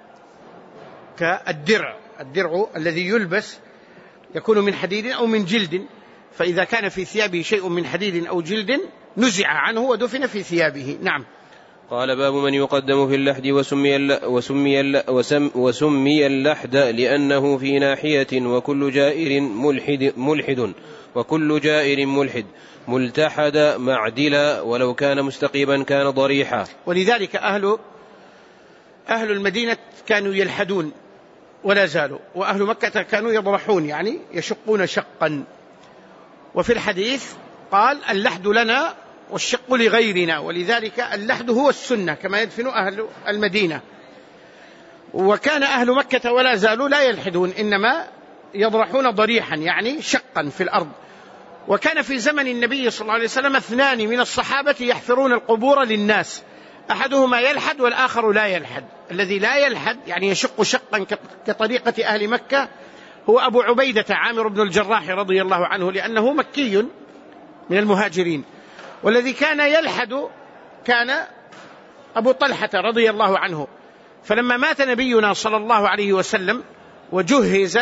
كالدرع الذي يلبس يكون من حديد أو من جلد، فإذا كان في ثيابه شيء من حديد أو جلد نزع عنه ودفن في ثيابه. نعم. قال: باب من يقدم في اللحد وسمي اللحد لأنه في ناحية، وكل جائر ملحد ملتحد معدلا، ولو كان مستقيما كان ضريحا. ولذلك أهل المدينة كانوا يلحدون ولا زالوا، وأهل مكة كانوا يضرحون يعني يشقون شقا. وفي الحديث قال: اللحد لنا والشق لغيرنا، ولذلك اللحد هو السنة كما يدفن أهل المدينة. وكان أهل مكة ولا زالوا لا يلحدون، إنما يضرحون ضريحا يعني شقا في الأرض. وكان في زمن النبي صلى الله عليه وسلم 2 من الصحابة يحفرون القبور للناس، أحدهما يلحد والآخر لا يلحد. الذي لا يلحد يعني يشق شقا كطريقة أهل مكة هو أبو عبيدة عامر بن الجراح رضي الله عنه، لأنه مكي من المهاجرين. والذي كان يلحد كان أبو طلحة رضي الله عنه. فلما مات نبينا صلى الله عليه وسلم وجهز،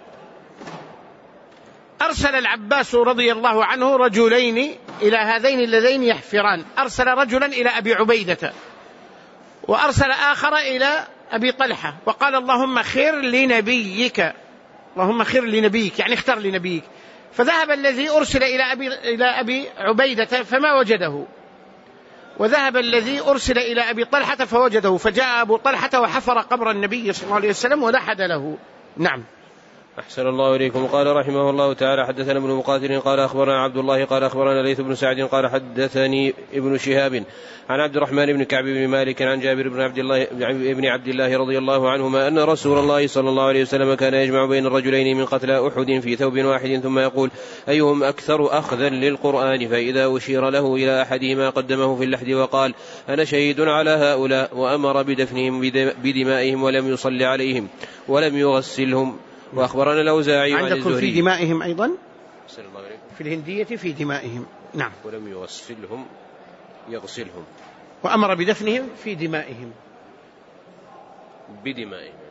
أرسل العباس رضي الله عنه رجلين إلى هذين اللذين يحفران، أرسل رجلا إلى أبي عبيدة وأرسل آخر إلى أبي طلحة، وقال: اللهم خير لنبيك، اللهم خير لنبيك يعني اختر لنبيك. فذهب الذي أرسل إلى أبي عبيدة فما وجده، وذهب الذي أرسل إلى أبي طلحة فوجده، فجاء أبو طلحة وحفر قبر النبي صلى الله عليه وسلم ولحد له. نعم. أحسن الله إليكم. قال رحمه الله تعالى: حدثنا ابن مقاتل قال أخبرنا عبد الله قال أخبرنا ليث بن سعد قال حدثني ابن شهاب عن عبد الرحمن بن كعب بن مالك عن جابر بن عبد الله رضي الله عنهما أن رسول الله صلى الله عليه وسلم كان يجمع بين الرجلين من قتلى أحد في ثوب واحد، ثم يقول: أيهم أكثر أخذا للقرآن؟ فإذا أشير له إلى أحدهما قدمه في اللحد وقال: أنا شهيد على هؤلاء، وأمر بدفنهم بدمائهم ولم يصلي عليهم ولم يغسلهم. وأخبرنا الأوزاعي عن عندكم في دمائهم أيضا في الهندية في دمائهم. نعم. ولم يغسلهم يغسلهم، وأمر بدفنهم في دمائهم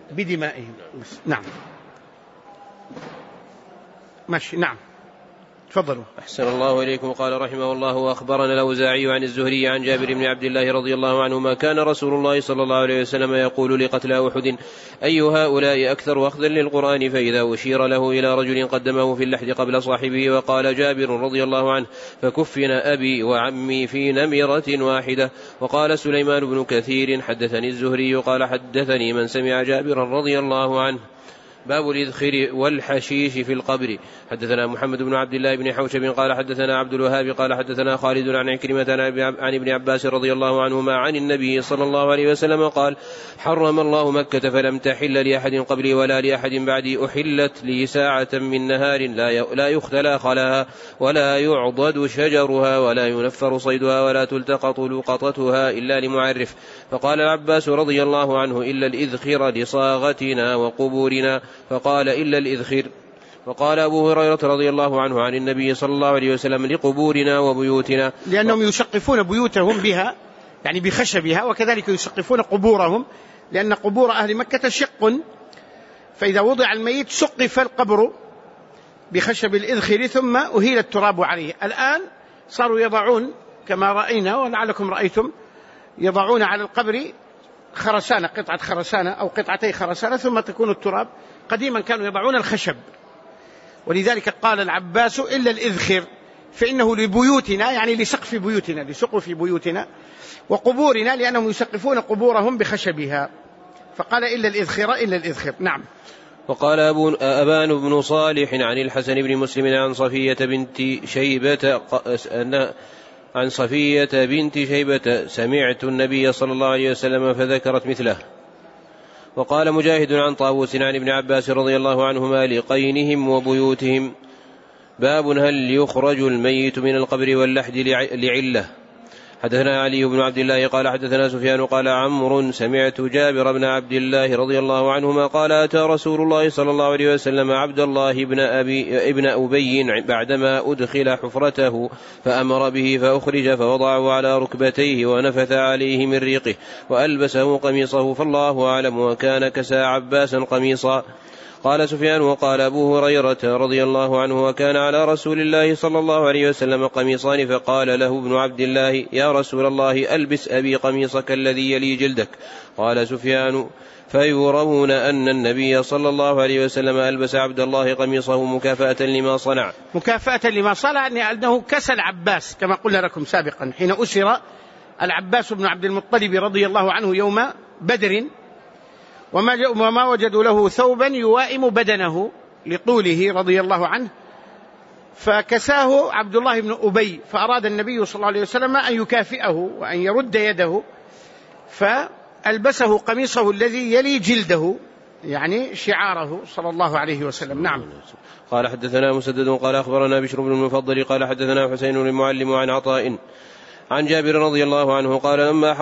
بدمائهم. نعم. ماشي. نعم تفضلوا. أحسن الله إليكم. قال رحمه الله: وأخبرنا الأوزاعي عن الزهري عن جابر بن عبد الله رضي الله عنهما: كان رسول الله صلى الله عليه وسلم يقول لقتلى أحد: أي هؤلاء أكثر أخذا للقرآن؟ فإذا أشير له إلى رجل قدمه في اللحد قبل صاحبه، وقال جابر رضي الله عنه: فكفن أبي وعمي في نمرة واحدة. وقال سليمان بن كثير: حدثني الزهري قال حدثني من سمع جابرا رضي الله عنه. باب الإذخر والحشيش في القبر. حدثنا محمد بن عبد الله بن حوشب قال حدثنا عبد الوهاب قال حدثنا خالد عن عكرمة عن ابن عباس رضي الله عنهما عن النبي صلى الله عليه وسلم قال: حرم الله مكة فلم تحل لأحد قبلي ولا لأحد بعدي، أحلت لي ساعة من نهار لا يختلى خلاها ولا يعضد شجرها ولا ينفر صيدها ولا تلتقط لقطتها إلا لمعرف. فقال العباس رضي الله عنه: إلا الإذخر لصاغتنا وقبورنا. فقال: إلا الإذخر. وقال أبو هريرة رضي الله عنه عن النبي صلى الله عليه وسلم: لقبورنا وبيوتنا، لأنهم يسقفون بيوتهم بها يعني بخشبها، وكذلك يسقفون قبورهم، لأن قبور أهل مكة شق، فإذا وضع الميت سقف القبر بخشب الإذخر ثم أهيل التراب عليه. الآن صاروا يضعون كما رأينا ولعلكم رأيتم، يضعون على القبر خرسانة، قطعة خرسانة أو قطعتي خرسانة ثم تكون التراب. قديما كانوا يضعون الخشب، ولذلك قال العباس: إلا الإذخر، فإنه لبيوتنا يعني لسقف بيوتنا، لسقف بيوتنا، وقبورنا لأنهم يسقفون قبورهم بخشبها، فقال: إلا الإذخر إلا الإذخر. نعم. وقال أبان بن صالح عن الحسن بن مسلم عن صفية بنت شيبة سمعت النبي صلى الله عليه وسلم فذكرت مثله. وقال مجاهد عن طاووس عن ابن عباس رضي الله عنهما: لقينهم وبيوتهم. باب هل يخرج الميت من القبر واللحد لعلة. حدثنا علي بن عبد الله قال حدثنا سفيان قال عمرو: سمعت جابر بن عبد الله رضي الله عنهما قال: أتى رسول الله صلى الله عليه وسلم عبد الله ابن أبي بعدما أدخل حفرته، فأمر به فأخرج، فوضعه على ركبتيه ونفث عليه من ريقه وألبسه قميصه، فالله أعلم، وكان كسى عباسا قميصا. قال سفيان: وقال أبو هريرة رضي الله عنه: وكان على رسول الله صلى الله عليه وسلم قميصان. فقال له ابن عبد الله: يا رسول الله، ألبس أبي قميصك الذي يلي جلدك. قال سفيان: فيرون أن النبي صلى الله عليه وسلم ألبس عبد الله قميصه مكافأة لما صنع. مكافأة لما صنع، أنه كسى العباس كما قلنا لكم سابقا، حين أسر العباس بن عبد المطلب رضي الله عنه يوم بدر، وما وجدوا له ثوبا يوائم بدنه لطوله رضي الله عنه، فكساه عبد الله بن أبي، فأراد النبي صلى الله عليه وسلم أن يكافئه وأن يرد يده، فألبسه قميصه الذي يلي جلده، يعني شعاره صلى الله عليه وسلم. نعم. قال حدثنا مسدد قال أخبرنا بشر بن المفضل قال حدثنا حسين المعلم عن عطاء عن جابر رضي الله عنه قال: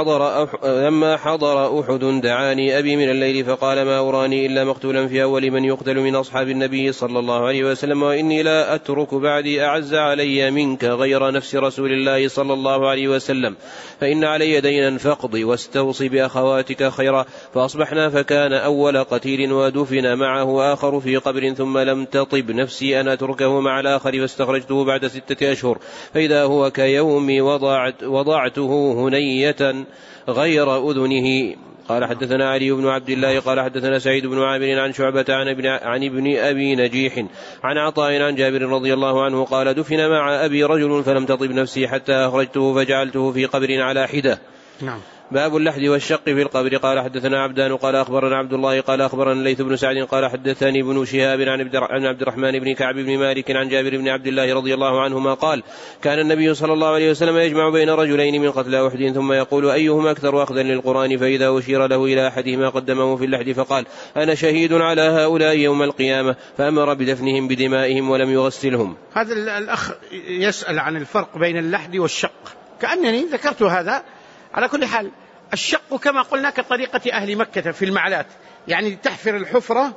لما حضر أحد دعاني أبي من الليل فقال: ما أراني إلا مقتولا في أول من يقتل من أصحاب النبي صلى الله عليه وسلم، وإني لا أترك بعدي أعز علي منك غير نفس رسول الله صلى الله عليه وسلم، فإن علي دينا فاقضي واستوصي بأخواتك خيرا. فأصبحنا فكان أول قتيل ودفن معه آخر في قبر، ثم لم تطب نفسي أن أتركه مع الآخر، فاستخرجته بعد 6 أشهر فإذا هو كيوم وضعته هنية غير أذنه. قال حدثنا علي بن عبد الله قال حدثنا سعيد بن عامر عن شعبة عن ابن أبي نجيح عن عطاء عن جابر رضي الله عنه قال: دفن مع أبي رجل فلم تطب نفسي حتى أخرجته فجعلته في قبر على حدة. نعم. باب اللحد والشق في القبر. قال حدثنا عبدان قال أخبرنا عبد الله قال أخبرنا الليث بن سعد قال حدثني ابن شهاب عن عبد الرحمن بن كعب بن مالك عن جابر بن عبد الله رضي الله عنهما قال: كان النبي صلى الله عليه وسلم يجمع بين رجلين من قتلى أحد ثم يقول: أيهما أكثر أخذا للقرآن؟ فإذا أشير له إلى أحدهما قدمه في اللحد فقال: أنا شهيد على هؤلاء يوم القيامة، فأمر بدفنهم بدمائهم ولم يغسلهم. هذا الأخ يسأل عن الفرق بين اللحد والشق، كأنني ذكرت هذا. على كل حال، الشق كما قلنا كطريقة أهل مكة في المعلات، يعني تحفر الحفرة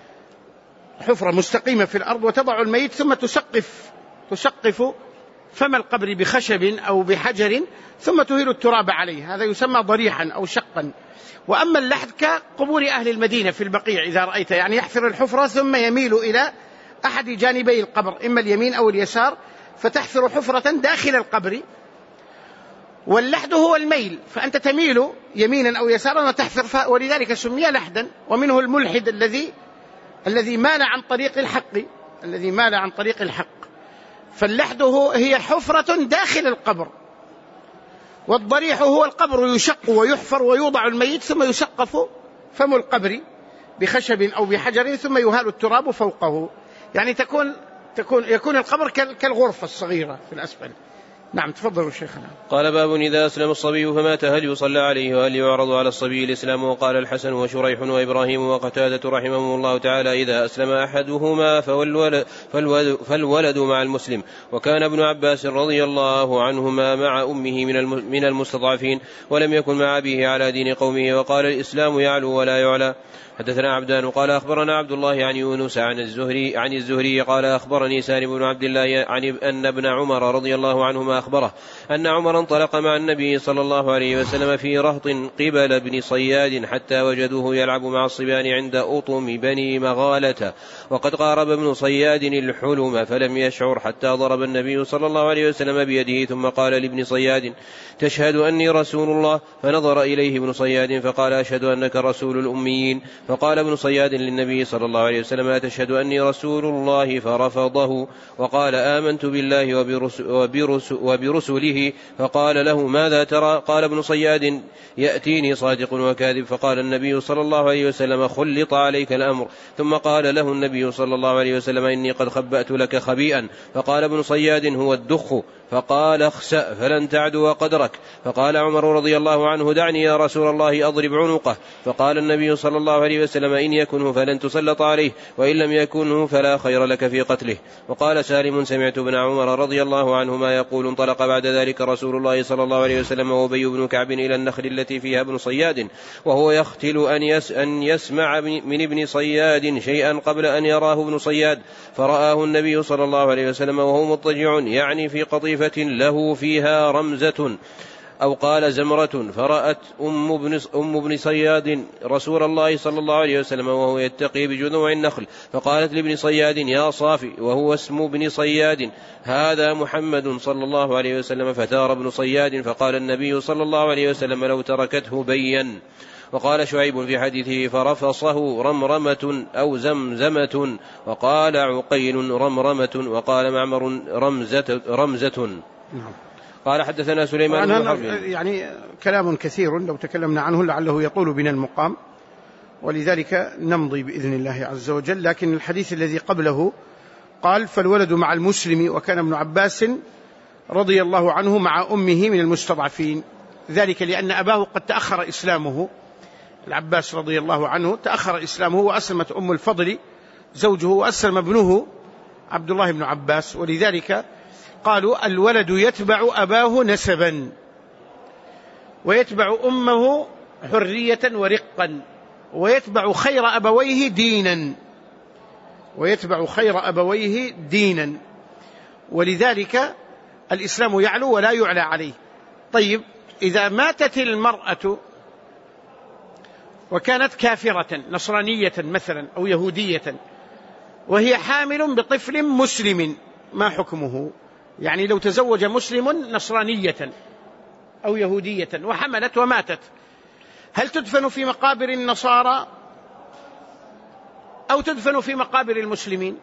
حفرة مستقيمة في الأرض وتضع الميت ثم تسقف فم القبر بخشب أو بحجر ثم تهيل التراب عليه، هذا يسمى ضريحا أو شقا. وأما اللحد كقبور أهل المدينة في البقيع إذا رأيت، يعني يحفر الحفرة ثم يميل إلى أحد جانبي القبر إما اليمين أو اليسار، فتحفر حفرة داخل القبر. واللحد هو الميل، فأنت تميل يمينا أو يسارا وتحفر، ولذلك سمي لحدا. ومنه الملحد الذي مال عن طريق الحق. فاللحد هي حفرة داخل القبر. والضريح هو القبر يشق ويحفر ويوضع الميت ثم يسقف فم القبر بخشب أو بحجر ثم يهال التراب فوقه، يعني يكون القبر كالغرفة الصغيرة في الأسفل. نعم، تفضلوا شيخنا. قال: باب إذا أسلم الصبي فمات هل يصلى عليه وهل يعرض على الصبي الإسلام؟ وقال الحسن وشريح وإبراهيم وقتادة رحمهم الله تعالى: إذا أسلم أحدهما فالولد مع المسلم. وكان ابن عباس رضي الله عنهما مع أمه من المستضعفين، ولم يكن مع أبيه على دين قومه. وقال: الإسلام يعلو ولا يعلى. حدثنا عبدان قال: أخبرنا عبد الله عن يونس عن الزهري قال: أخبرني سالم بن عبد الله أن ابن عمر رضي الله عنهما أخبره أن عمر انطلق مع النبي صلى الله عليه وسلم في رهط قبل بن صياد حتى وجدوه يلعب مع الصبيان عند أطم بني مغالة، وقد قارب ابن صياد الحلم فلم يشعر حتى ضرب النبي صلى الله عليه وسلم بيده، ثم قال لابن صياد: تشهد أني رسول الله؟ فنظر إليه ابن صياد فقال: أشهد أنك رسول الأميين. فقال ابن صياد للنبي صلى الله عليه وسلم: أتشهد أني رسول الله؟ فرفضه وقال: آمنت بالله وبرسله. فقال له: ماذا ترى؟ قال ابن صياد: يأتيني صادق وكاذب. فقال النبي صلى الله عليه وسلم: خلط عليك الأمر. ثم قال له النبي صلى الله عليه وسلم: إني قد خبأت لك خبيئا. فقال ابن صياد: هو الدخ. فقال: اخسأ فلن تعدو قدرك. فقال عمر رضي الله عنه: دعني يا رسول الله أضرب عنقه. فقال النبي صلى الله عليه وسلم: إن يكنه فلن تسلط عليه، وإن لم يكنه فلا خير لك في قتله. وقال سالم: سمعت ابن عمر رضي الله عنهما يقول: انطلق بعد ذلك رسول الله صلى الله عليه وسلم وأبي بن كعب إلى النخل التي فيها ابن صياد، وهو يختل أن يسمع من ابن صياد شيئا قبل أن يراه ابن صياد، فرآه النبي صلى الله عليه وسلم وهو مضطجع، يعني في قطيفة له فيها رمزة أو قال زمرة، فرأت أم ابن صياد رسول الله صلى الله عليه وسلم وهو يتقي بجذوع النخل، فقالت لابن صياد: يا صافي، وهو اسم ابن صياد: هذا محمد صلى الله عليه وسلم. فتار ابن صياد، فقال النبي صلى الله عليه وسلم: لو تركته بين. وقال شعيب في حديثه: فرفصه رمرمة أو زمزمة. وقال عقيل: رمرمة. وقال معمر: رمزة. قال: حدثنا سليمان بن حرب. يعني كلام كثير لو تكلمنا عنه لعله يطول بنا المقام، ولذلك نمضي بإذن الله عز وجل. لكن الحديث الذي قبله قال: فالولد مع المسلم. وكان ابن عباس رضي الله عنه مع أمه من المستضعفين، ذلك لأن أباه قد تأخر إسلامه. العباس رضي الله عنه تأخر إسلامه، وأسلمت أم الفضل زوجه، وأسلم ابنه عبد الله بن عباس. ولذلك قالوا: الولد يتبع أباه نسبا، ويتبع أمه حرية ورقا، ويتبع خير أبويه دينا. ولذلك الإسلام يعلو ولا يعلى عليه. طيب، إذا ماتت المرأة وكانت كافرة نصرانية مثلا أو يهودية، وهي حامل بطفل مسلم، ما حكمه؟ يعني لو تزوج مسلم نصرانية أو يهودية وحملت وماتت، هل تدفن في مقابر النصارى أو تدفن في مقابر المسلمين؟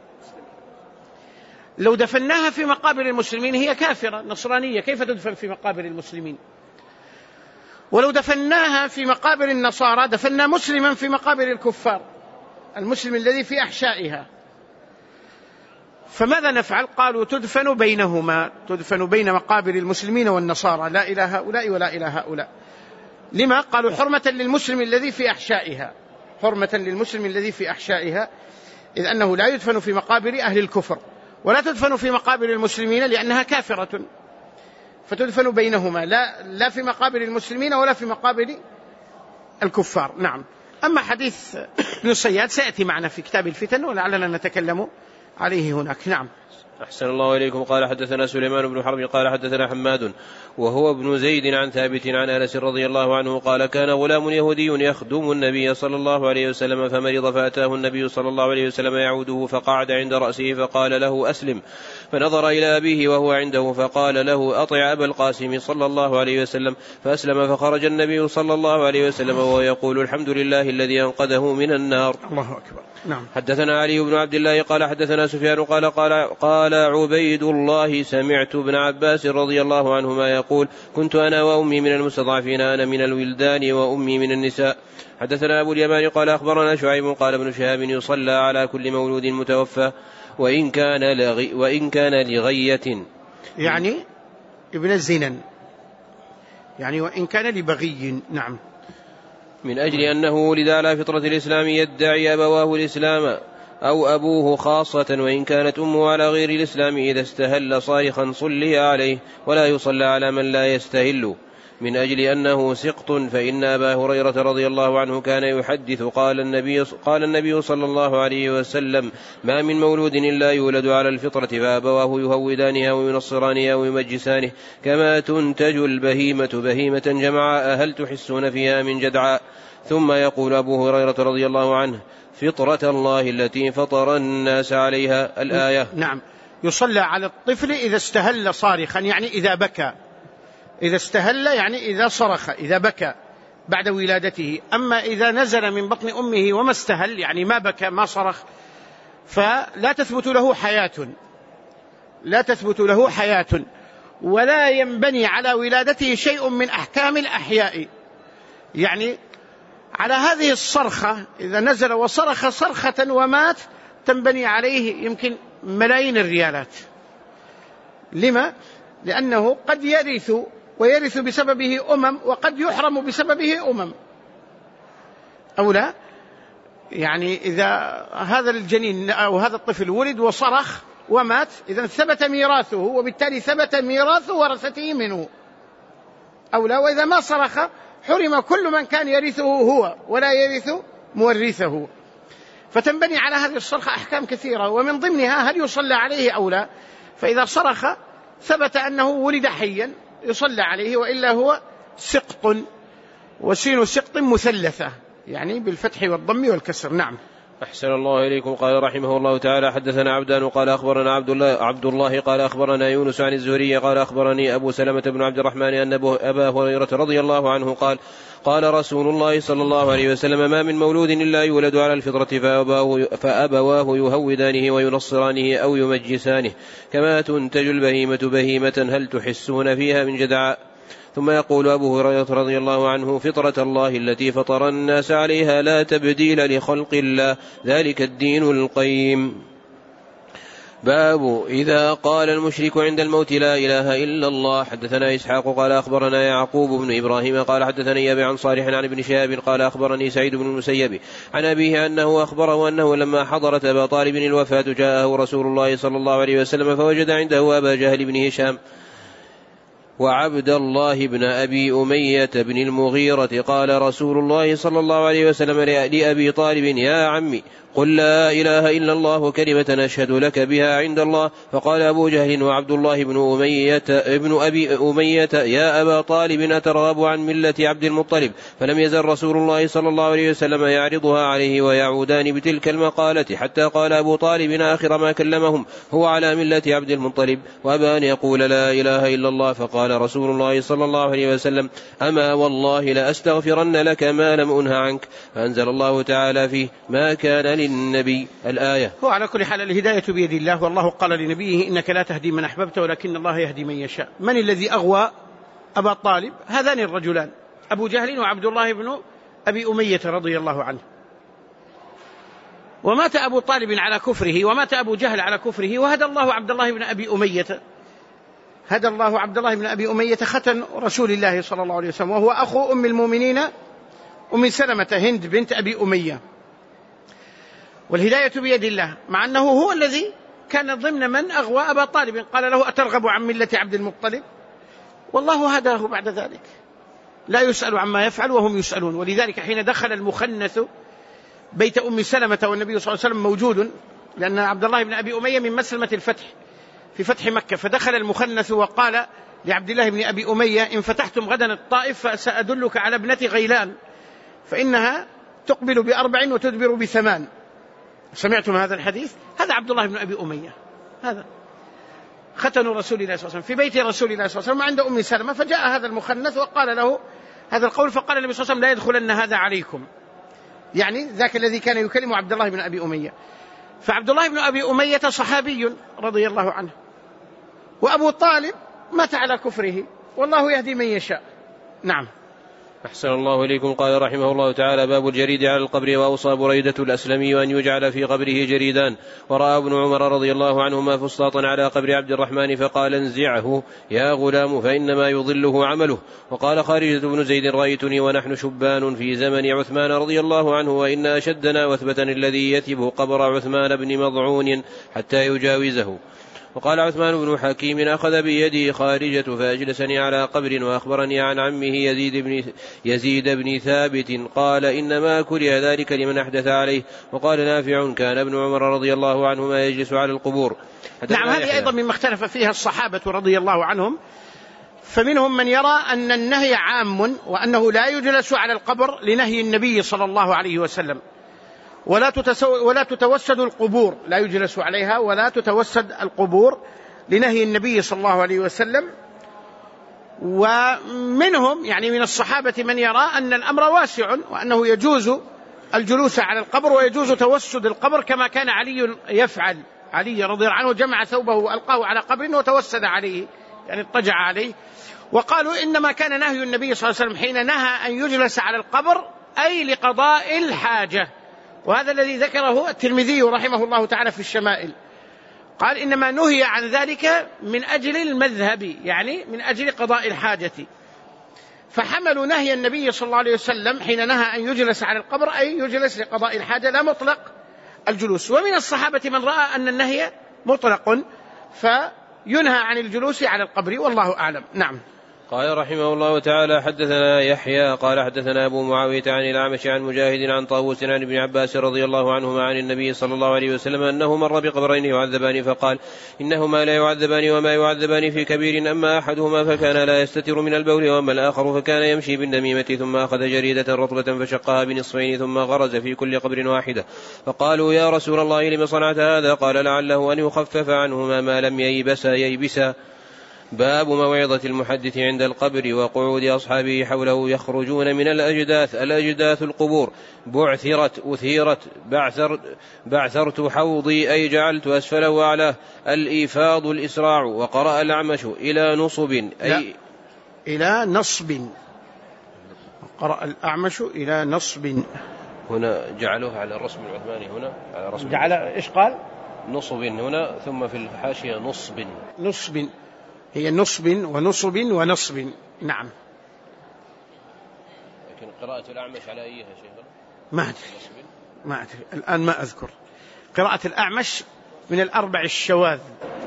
لو دفناها في مقابر المسلمين هي كافرة نصرانية، كيف تدفن في مقابر المسلمين؟ ولو دفناها في مقابر النصارى دفنا مسلما في مقابر الكفار، المسلم الذي في أحشائها، فماذا نفعل؟ قالوا: تدفن بينهما، تدفن بين مقابر المسلمين والنصارى، لا إلى هؤلاء ولا إلى هؤلاء. لما؟ قالوا: حرمة للمسلم الذي في أحشائها، حرمة للمسلم الذي في أحشائها، إذ أنه لا يدفن في مقابر أهل الكفر، ولا تدفن في مقابر المسلمين لأنها كافرة، فتدفن بينهما، لا في مقابر المسلمين ولا في مقابر الكفار. نعم. أما حديث ابن الصياد سيأتي معنا في كتاب الفتن، ولعلنا نتكلم عليه هناك. نعم. أحسن الله إليكم. قال حدثنا سليمان بن حرب قال حدثنا حماد وهو ابن زيد عن ثابت عن أنس رضي الله عنه قال كان غلام يهودي يخدم النبي صلى الله عليه وسلم فمرض فأتاه النبي صلى الله عليه وسلم يعوده فقعد عند رأسه فقال له أسلم، فنظر إلى أبيه وهو عنده فقال له أطع أبا القاسم صلى الله عليه وسلم، فأسلم فخرج النبي صلى الله عليه وسلم وهو يقول الحمد لله الذي أنقذه من النار. الله أكبر. نعم. حدثنا علي بن عبد الله قال حدثنا سفيان قال عبيد الله سمعت ابن عباس رضي الله عنهما يقول كنت أنا وأمي من المستضعفين، أنا من الولدان وأمي من النساء. حدثنا أبو اليمان قال أخبرنا شعيب قال ابن شهاب يصلى على كل مولود متوفى وإن كان لغية، يعني ابن الزنا، يعني وإن كان لبغي. نعم. من أجل أنه ولد على فطرة الإسلام يدعي أبواه الإسلام أو أبوه خاصة، وإن كانت أمه على غير الإسلام إذا استهل صارخا صلي عليه ولا يصلى على من لا يستهل. من أجل أنه سقط، فإن أبا هريرة رضي الله عنه كان يحدث قال النبي صلى الله عليه وسلم ما من مولود إلا يولد على الفطرة فأبواه يهودانها وينصرانها ويمجسانه كما تنتج البهيمة بهيمة جمعاء هل تحسون فيها من جدعاء. ثم يقول أبو هريرة رضي الله عنه فطرة الله التي فطر الناس عليها الآية. نعم. يصلى على الطفل إذا استهل صارخا، يعني إذا بكى، إذا استهل يعني إذا صرخ، إذا بكى بعد ولادته. أما إذا نزل من بطن أمه وما استهل، يعني ما بكى ما صرخ، فلا تثبت له حياة، لا تثبت له حياة، ولا ينبني على ولادته شيء من أحكام الأحياء. يعني على هذه الصرخة إذا نزل وصرخ صرخة ومات تنبني عليه يمكن ملايين الريالات. لما؟ لأنه قد يرث ويرث بسببه وقد يحرم بسببه أو لا. يعني إذا هذا الجنين أو هذا الطفل ولد وصرخ ومات إذا ثبت ميراثه، وبالتالي ثبت ميراث ورثته منه أو لا. وإذا ما صرخ حرم كل من كان يرثه هو ولا يرث مورثه. فتنبني على هذه الصرخة أحكام كثيرة، ومن ضمنها هل يصلى عليه أو لا. فإذا صرخ ثبت أنه ولد حيا يصلى عليه، وإلا هو سقط، وسين سقط مثلثة يعني بالفتح والضم والكسر. نعم. أحسن الله إليكم. قال رحمه الله تعالى حدثنا عبدان قال أخبرنا عبد الله قال أخبرنا يونس عن الزهري قال أخبرني أبو سلمة بن عبد الرحمن أن أبا هريرة رضي الله عنه قال رسول الله صلى الله عليه وسلم ما من مولود إلا يولد على الفطرة فأبواه يهودانه وينصرانه أو يمجسانه كما تنتج البهيمة بهيمة هل تحسون فيها من جدعاء. ثم يقول أبو هريرة رضي الله عنه فطرة الله التي فطر الناس عليها لا تبديل لخلق الله ذلك الدين القيم. باب إذا قال المشرك عند الموت لا إله إلا الله. حدثنا إسحاق قال أخبرنا يعقوب بن إبراهيم قال حدثني أبي عن صالح عن ابن شهاب قال أخبرني سعيد بن المسيب عن أبيه أنه أخبره أنه لما حضرت أبا طالب الوفاة جاءه رسول الله صلى الله عليه وسلم فوجد عنده أبا جهل بن هشام وعبد الله بن أبي أمية بن المغيرة. قال رسول الله صلى الله عليه وسلم لأبي طالب يا عمي قل لا إله إلا الله كلمة أشهد لك بها عند الله. فقال أبو جهل وعبد الله بن أبي أمية يا أبا طالب أترغب عن ملة عبد المطلب. فلم يزل رسول الله صلى الله عليه وسلم يعرضها عليه ويعودان بتلك المقالة حتى قال أبو طالب آخر ما كلمهم هو على ملة عبد المطلب وأبى أن يقول لا إله إلا الله. فقال رسول الله صلى الله عليه وسلم أما والله لأستغفرن لك ما لم أنه عنك. فأنزل الله تعالى فيه ما كان للنبي الآية. هو على كل حال الهداية بيد الله، والله قال لنبيه إنك لا تهدي من أحببت ولكن الله يهدي من يشاء. من الذي أغوى أبا طالب؟ هذان الرجلان أبو جهل وعبد الله بن أبي أمية رضي الله عنه. ومات أبو طالب على كفره ومات أبو جهل على كفره، وهدى الله عبد الله بن أبي أمية، هدى الله عبد الله بن أبي أمية ختن رسول الله صلى الله عليه وسلم، وهو أخو أم المؤمنين أم سلمة هند بنت أبي أمية. والهداية بيد الله، مع أنه هو الذي كان ضمن من أغوى أبا طالب. قال له أترغب عن ملة عبد المطلب؟ والله هداه بعد ذلك، لا يسأل عما يفعل وهم يسألون. ولذلك حين دخل المخنث بيت أم سلمة والنبي صلى الله عليه وسلم موجود، لأن عبد الله بن أبي أمية من مسلمة الفتح، في فتح مكة، فدخل المخنث وقال لعبد الله بن أبي أمية: إن فتحتم غدا الطائف فسأدلك على ابنة غيلان فإنها تقبل ب4 وتدبر ب8. سمعتم هذا الحديث؟ هذا عبد الله بن أبي أمية، هذا ختن رسول الله صلى الله عليه وسلم في بيت رسول الله صلى الله عليه وسلم عند أم سلمة، فجاء هذا المخنث وقال له هذا القول، فقال النبي صلى الله عليه وسلم: لا يدخلن هذا عليكم، يعني ذاك الذي كان يكلم عبد الله بن أبي أمية. فعبد الله بن أبي أمية صحابي رضي الله عنه، وأبو طالب مات على كفره، والله يهدي من يشاء. نعم. أحسن الله إليكم. قال رحمه الله تعالى: باب الجريد على القبر. وأوصى بريدة الأسلمي أن يجعل في قبره جريدان. ورأى ابن عمر رضي الله عنهما فسطاطا على قبر عبد الرحمن فقال: انزعه يا غلام فإنما يضله عمله. وقال خارجة بن زيد: رأيتني ونحن شبان في زمن عثمان رضي الله عنه، وإن أشدنا وثبة الذي يتب قبر عثمان بن مضعون حتى يجاوزه. وقال عثمان بن حكيم: أخذ بيدي خارجة فأجلسني على قبر، وأخبرني عن عمه يزيد بن ثابت قال: إنما كره ذلك لمن أحدث عليه. وقال نافع: كان ابن عمر رضي الله عنهما يجلس على القبور. نعم، هذه أيضا مما اختلف فيها الصحابة رضي الله عنهم، فمنهم من يرى أن النهي عام، وأنه لا يجلس على القبر لنهي النبي صلى الله عليه وسلم، ولا تتوسد القبور، لا يجلس عليها ولا تتوسد القبور لنهي النبي صلى الله عليه وسلم. ومنهم يعني من الصحابة من يرى أن الأمر واسع، وأنه يجوز الجلوس على القبر ويجوز توسد القبر، كما كان علي يفعل. علي رضي الله عنه جمع ثوبه وألقاه على قبر وتوسد عليه، يعني اضطجع عليه. وقالوا إنما كان نهي النبي صلى الله عليه وسلم حين نهى أن يجلس على القبر أي لقضاء الحاجة، وهذا الذي ذكره الترمذي رحمه الله تعالى في الشمائل. قال: إنما نهي عن ذلك من أجل المذهب، يعني من أجل قضاء الحاجة. فحملوا نهي النبي صلى الله عليه وسلم حين نهى أن يجلس على القبر أي يجلس لقضاء الحاجة، لا مطلق الجلوس. ومن الصحابة من رأى أن النهي مطلق فينهى عن الجلوس على القبر، والله أعلم. نعم. قال رحمه الله تعالى: حدثنا يحيى قال حدثنا أبو معاوية عن الأعمش عن مجاهد عن طاووس عن ابن عباس رضي الله عنهما عن النبي صلى الله عليه وسلم أنه مر بقبرين يعذبان فقال: إنهما لا يعذبان وما يعذبان في كبير، أما أحدهما فكان لا يستتر من البول، وأما الآخر فكان يمشي بالنميمة، ثم أخذ جريدة رطبة فشقها بنصفين ثم غرز في كل قبر واحدة. فقالوا: يا رسول الله لم صنعت هذا؟ قال: لعله أن يخفف عنهما ما لم ييبسا. باب موعظة المحدث عند القبر وقعود أصحابه حوله. يخرجون من الأجداث القبور. أثيرت بعثرت حوضي أي جعلت أسفله وأعلاه. الإيفاض الإسراع. وقرأ الأعمش إلى نصب أي إلى نصب. قرأ الأعمش إلى نصب. هنا جعلوه على الرسم العثماني، هنا على رسم جعل إيش قال؟ نصب هنا، ثم في الحاشية نصب. هي نصب ونصب ونصب. نعم. لكن قراءة الأعمش على أيها شيء؟ ما أدري الآن، ما أذكر. قراءة الأعمش من الأربع الشواذ،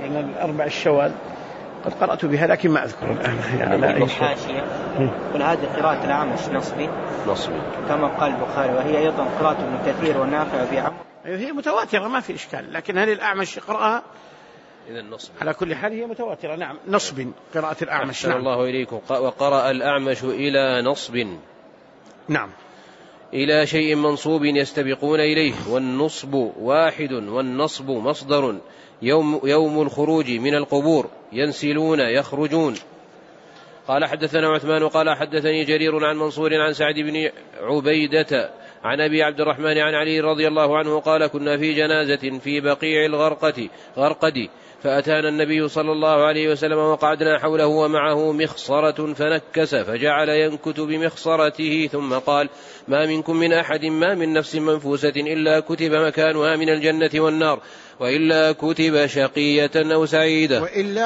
قد قرأت بها لكن ما أذكر الآن. يعني الحاشية قل هذه قراءة الأعمش نصبي كما قال البخاري، وهي أيضا قراءة ابن كثير والنافع في عمرو. هي متواترة ما في إشكال، لكن هل الأعمش يقرأها؟ إذن نصب. على كل حال هي متواترة. نعم، نصب قراءة الأعمش. نعم. الله إليكم. وقرأ الأعمش إلى نصب. نعم. إلى شيء منصوب يستبقون إليه، والنصب واحد والنصب مصدر. يوم الخروج من القبور، ينسلون يخرجون. قال حدثنا عثمان قال حدثني جرير عن منصور عن سعد بن عبيدة عن أبي عبد الرحمن عن علي رضي الله عنه قال: كنا في جنازة في بقيع الغرقد، فأتانا النبي صلى الله عليه وسلم وقعدنا حوله ومعه مخصرة فنكس فجعل ينكت بمخصرته، ثم قال: ما منكم من أحد ما من نفس منفوسة إلا كتب مكانها من الجنة والنار، وإلا كتب شقية أو سعيدة.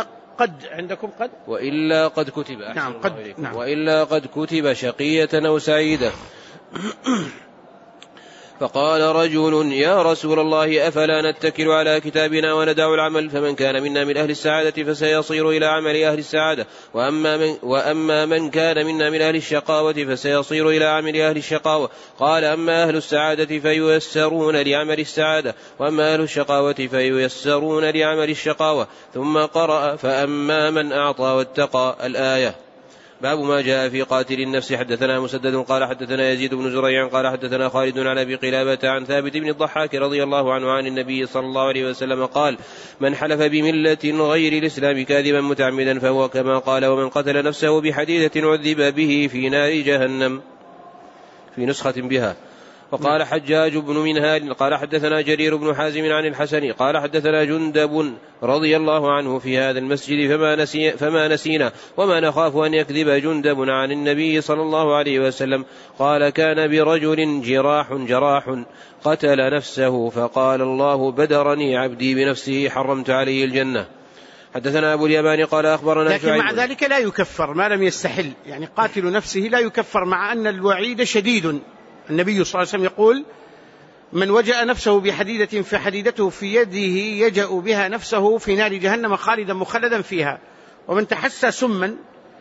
وإلا قد كتب. نعم. وإلا قد كتب شقية أو سعيدة. فقال رجل: يا رسول الله، أفلا نتكل على كتابنا وندع العمل؟ فمن كان منا من أهل السعادة فسيصير إلى عمل أهل السعادة، وأما من كان منا من أهل الشقاوة فسيصير إلى عمل أهل الشقاوة. قال: أما أهل السعادة فييسرون لعمل السعادة، وأما أهل الشقاوة فييسرون لعمل الشقاوة. ثم قرأ: فأما من أعطى واتقى، الآية. باب ما جاء في قاتل النفس. حدثنا مسدد قال حدثنا يزيد بن زريع قال حدثنا خالد عن أبي قلابة عن ثابت بن الضحاك رضي الله عنه عن النبي صلى الله عليه وسلم قال: من حلف بملة غير الإسلام كاذبا متعمدا فهو كما قال، ومن قتل نفسه بحديدة عذب به في نار جهنم، في نسخة بها. وقال حجاج بن منهال قال حدثنا جرير بن حازم عن الحسن قال حدثنا جندب رضي الله عنه في هذا المسجد فما نسينا وما نخاف أن يكذب جندب عن النبي صلى الله عليه وسلم. قال: كان برجل جراح قتل نفسه فقال: الله بدرني عبدي بنفسه حرمت عليه الجنة. حدثنا أبو اليمان قال أخبرنا لكن مع ذلك لا يكفر ما لم يستحل، يعني قاتل نفسه لا يكفر، مع أن الوعيد شديد. النبي صلى الله عليه وسلم يقول: من وجأ نفسه بحديدة فحديدته في يده يجأ بها نفسه في نار جهنم خالدا مخلدا فيها، ومن تحسى سما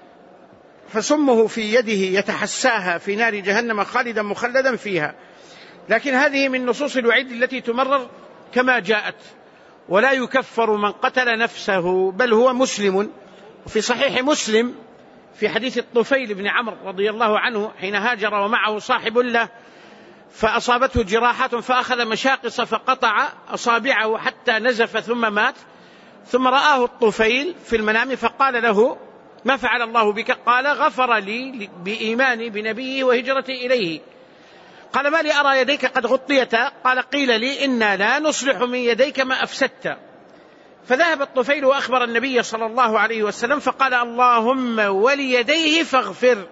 فسمه في يده يتحساها في نار جهنم خالدا مخلدا فيها. لكن هذه من نصوص الوعيد التي تمرر كما جاءت، ولا يكفر من قتل نفسه، بل هو مسلم. وفي صحيح مسلم في حديث الطفيل بن عمرو رضي الله عنه حين هاجر ومعه صاحب له فأصابته جراحات فأخذ مشاقص فقطع أصابعه حتى نزف ثم مات، ثم رآه الطفيل في المنام فقال له: ما فعل الله بك؟ قال: غفر لي بإيماني بنبيه وهجرتي إليه. قال: ما لي أرى يديك قد غطيتا؟ قال: قيل لي إنا لا نصلح من يديك ما أفسدت. فذهب الطفيل وأخبر النبي صلى الله عليه وسلم فقال: اللهم وليديه فاغفر،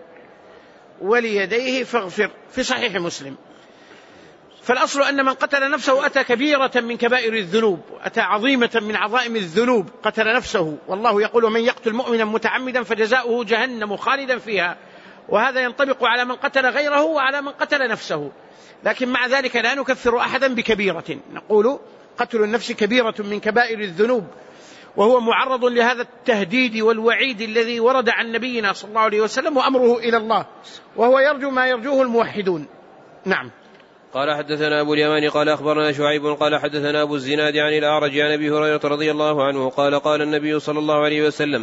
وليديه فاغفر، في صحيح مسلم. فالأصل أن من قتل نفسه أتى كبيرة من كبائر الذنوب، أتى عظيمة من عظائم الذنوب، قتل نفسه. والله يقول: من يقتل مؤمنا متعمدا فجزاؤه جهنم خالدا فيها. وهذا ينطبق على من قتل غيره وعلى من قتل نفسه. لكن مع ذلك لا نكفر أحدا بكبيرة، نقول قتل النفس كبيرة من كبائر الذنوب، وهو معرض لهذا التهديد والوعيد الذي ورد عن نبينا صلى الله عليه وسلم، وأمره إلى الله، وهو يرجو ما يرجوه الموحدون. نعم. قال حدثنا أبو اليمان قال أخبرنا شعيب قال حدثنا أبو الزناد عن الأعرج عن أبي هريرة رضي الله عنه قال: قال النبي صلى الله عليه وسلم: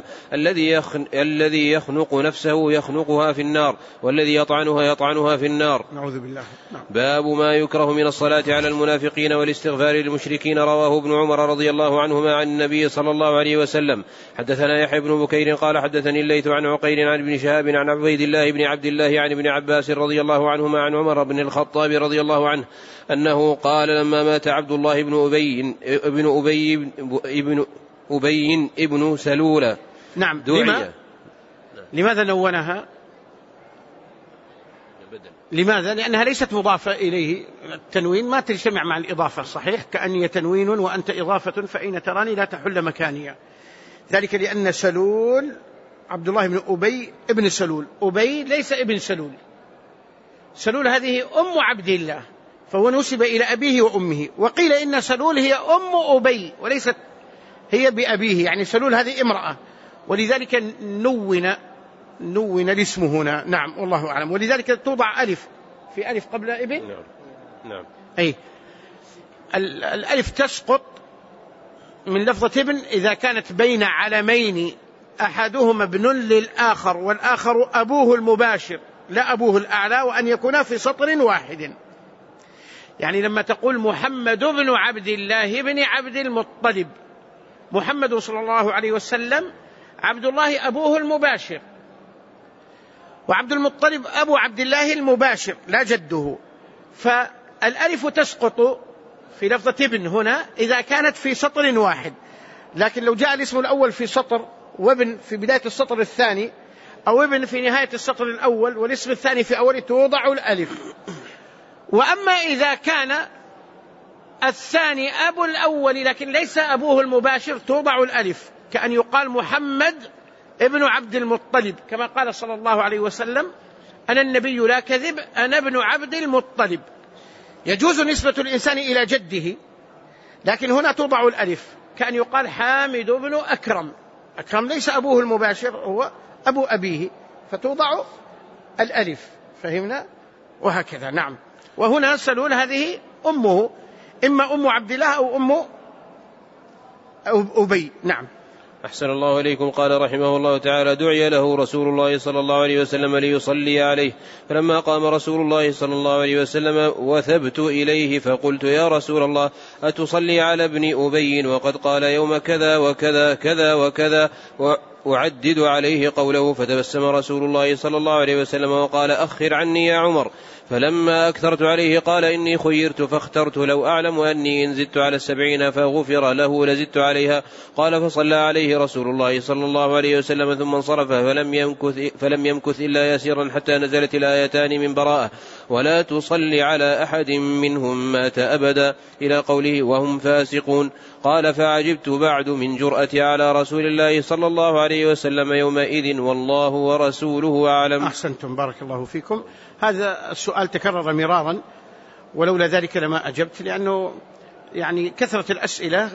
الذي يخنق نفسه يخنقها في النار، والذي يطعنها في النار. نعوذ بالله. باب ما يكره من الصلاة على المنافقين والاستغفار للمشركين. رواه ابن عمر رضي الله عنهما عن النبي صلى الله عليه وسلم. حدثنا يحيى بن بكير قال حدثني الليث عن عقيل عن ابن شهاب عن عبيد الله بن عبد الله عن ابن عباس رضي الله عنهما عن عمر بن الخطاب رضي الله عنه أنه قال: لما مات عبد الله ابن أبي ابن سلول. نعم. لماذا نونها؟ لماذا؟ لأنها ليست مضافة إليه، التنوين ما تجتمع مع الإضافة. صحيح كأني تنوين وأنت إضافة، فأين تراني لا تحل مكانيا. ذلك لأن سلول عبد الله بن أبي ابن سلول، أبي ليس ابن سلول. سلول هذه أم عبد الله، فهو نسب إلى أبيه وأمه. وقيل إن سلول هي أم أبي وليست هي بأبيه، يعني سلول هذه امرأة، ولذلك نون الاسم هنا. نعم والله أعلم. ولذلك توضع ألف، في ألف قبل ابن. نعم. أي الألف تسقط من لفظة ابن إذا كانت بين علمين أحدهما ابن للآخر والآخر أبوه المباشر لا أبوه الأعلى، وأن يكون في سطر واحد. يعني لما تقول محمد بن عبد الله بن عبد المطلب، محمد صلى الله عليه وسلم عبد الله أبوه المباشر، وعبد المطلب أبو عبد الله المباشر لا جده. فالألف تسقط في لفظة ابن هنا إذا كانت في سطر واحد، لكن لو جاء الاسم الأول في سطر وابن في بداية السطر الثاني، أو ابن في نهاية السطر الأول والاسم الثاني في أوله، توضع الألف. وأما إذا كان الثاني أبو الأول لكن ليس أبوه المباشر، توضع الألف، كأن يقال محمد ابن عبد المطلب، كما قال صلى الله عليه وسلم: أنا النبي لا كذب، أنا ابن عبد المطلب. يجوز نسبة الإنسان إلى جده، لكن هنا توضع الألف، كأن يقال حامد بن أكرم. أكرم ليس أبوه المباشر، هو أبو أبيه، فتوضع الألف، فهمنا؟ وهكذا. نعم. وهنا سلول هذه أمه، إما أم عبد الله أو أم أبي. نعم. أحسن الله إليكم. قال رحمه الله تعالى: دعي له رسول الله صلى الله عليه وسلم ليصلي عليه، فلما قام رسول الله صلى الله عليه وسلم وثبت إليه فقلت: يا رسول الله، أتصلي على ابن أبي وقد قال يوم كذا وكذا كذا وكذا، وأعدد عليه قوله. فتبسم رسول الله صلى الله عليه وسلم وقال: أخر عني يا عمر. فلما أكثرت عليه قال: إني خيرت فاخترت، لو أعلم أني إن زدت على 70 فغفر له لزدت عليها. قال: فصلى عليه رسول الله صلى الله عليه وسلم ثم انصرف، فلم يمكث إلا يسيرا حتى نزلت الآيتان من براءة: ولا تصلي على أحد منهم مات أبدا، إلى قوله: وهم فاسقون. قال: فعجبت بعد من جرأتي على رسول الله صلى الله عليه وسلم يومئذ، والله ورسوله أعلم. أحسنتم، بارك الله فيكم. هذا السؤال تكرر مرارا، ولولا ذلك لما أجبت، لأنه يعني كثرة الأسئلة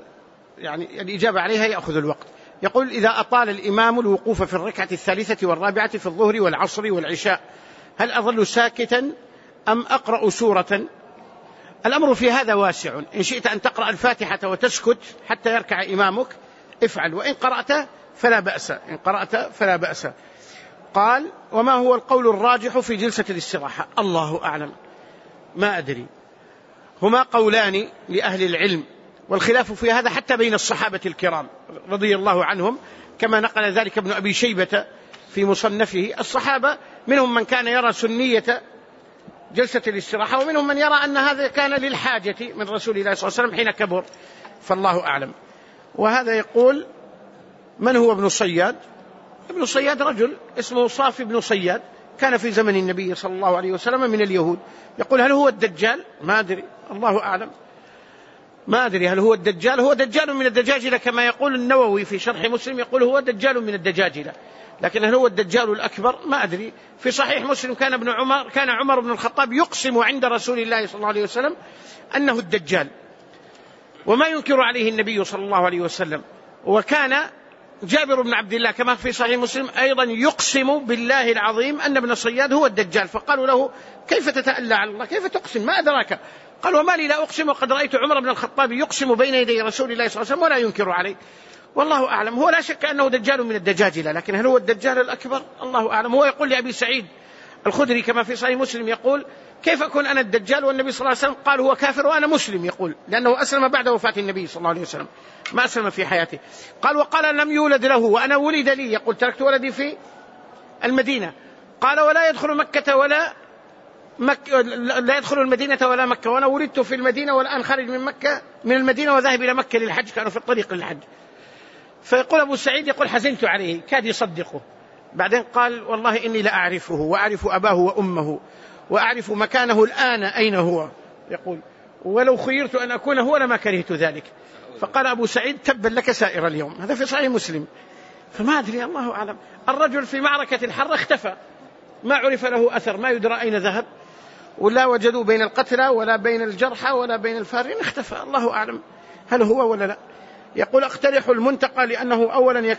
يعني الإجابة عليها يأخذ الوقت. يقول: إذا أطال الإمام الوقوف في الركعة الثالثة والرابعة في الظهر والعصر والعشاء، هل أظل ساكتا أم أقرأ سورة؟ الأمر في هذا واسع، إن شئت أن تقرأ الفاتحة وتسكت حتى يركع إمامك افعل، وإن قرأت فلا بأس، إن قرأت فلا بأس. قال: وما هو القول الراجح في جلسة الاستراحة؟ الله أعلم، ما أدري، هما قولان لأهل العلم، والخلاف في هذا حتى بين الصحابة الكرام رضي الله عنهم، كما نقل ذلك ابن أبي شيبة في مصنفه. الصحابة منهم من كان يرى سنية جلسة الاستراحة، ومنهم من يرى أن هذا كان للحاجة من رسول الله صلى الله عليه وسلم حين كبر، فالله أعلم. وهذا يقول: من هو ابن صياد؟ ابن صياد رجل اسمه صافي بن صياد، كان في زمن النبي صلى الله عليه وسلم من اليهود. يقول: هل هو الدجال؟ ما أدري، الله أعلم، ما أدري هل هو الدجال. هو دجال من الدجاجلة كما يقول النووي في شرح مسلم، يقول هو دجال من الدجاجلة، لكن هل هو الدجال الأكبر؟ ما أدري. في صحيح مسلم كان عمر بن الخطاب يقسم عند رسول الله صلى الله عليه وسلم أنه الدجال، وما ينكر عليه النبي صلى الله عليه وسلم. وكان جابر بن عبد الله كما في صحيح مسلم أيضا يقسم بالله العظيم أن ابن صياد هو الدجال، فقالوا له: كيف تتألى على الله؟ كيف تقسم؟ ما أدراك؟ قال: وما لي لا أقسم وقد رأيت عمر بن الخطاب يقسم بين يدي رسول الله صلى الله عليه وسلم ولا ينكر عليه. والله أعلم. هو لا شك أنه دجال من الدجاجلة، لكن هل هو الدجال الأكبر؟ الله أعلم. هو يقول لأبي سعيد الخدري كما في صحيح مسلم، يقول: كيف أكون أنا الدجال والنبي صلى الله عليه وسلم قال هو كافر وأنا مسلم؟ يقول لأنه أسلم بعد وفاة النبي صلى الله عليه وسلم، ما أسلم في حياته. قال: وقال: لم يولد له وأنا ولد لي، يقول: تركت ولدي في المدينة. قال: ولا يدخل مكة ولا لا يدخل المدينة ولا مكة، وأنا ولدت في المدينة والآن خارج من المدينة وذاهب إلى مكة للحج، كانوا في الطريق للحج. فيقول أبو سعيد يقول: حزنت عليه، كاد يصدقه. بعدين قال: والله إني لأعرفه وأعرف أباه وأمه وأعرف مكانه الآن أين هو، يقول: ولو خيرت أن أكون هو لما كرهت ذلك. فقال أبو سعيد: تبا لك سائر اليوم. هذا في صحيح مسلم. فما أدري، الله أعلم. الرجل في معركة الحرة اختفى، ما عرف له أثر، ما يدرى أين ذهب، ولا وجدوا بين القتلى ولا بين الجرحى ولا بين الفارين، اختفى، الله أعلم هل هو ولا لا. يقول: اقترح المنتقى لأنه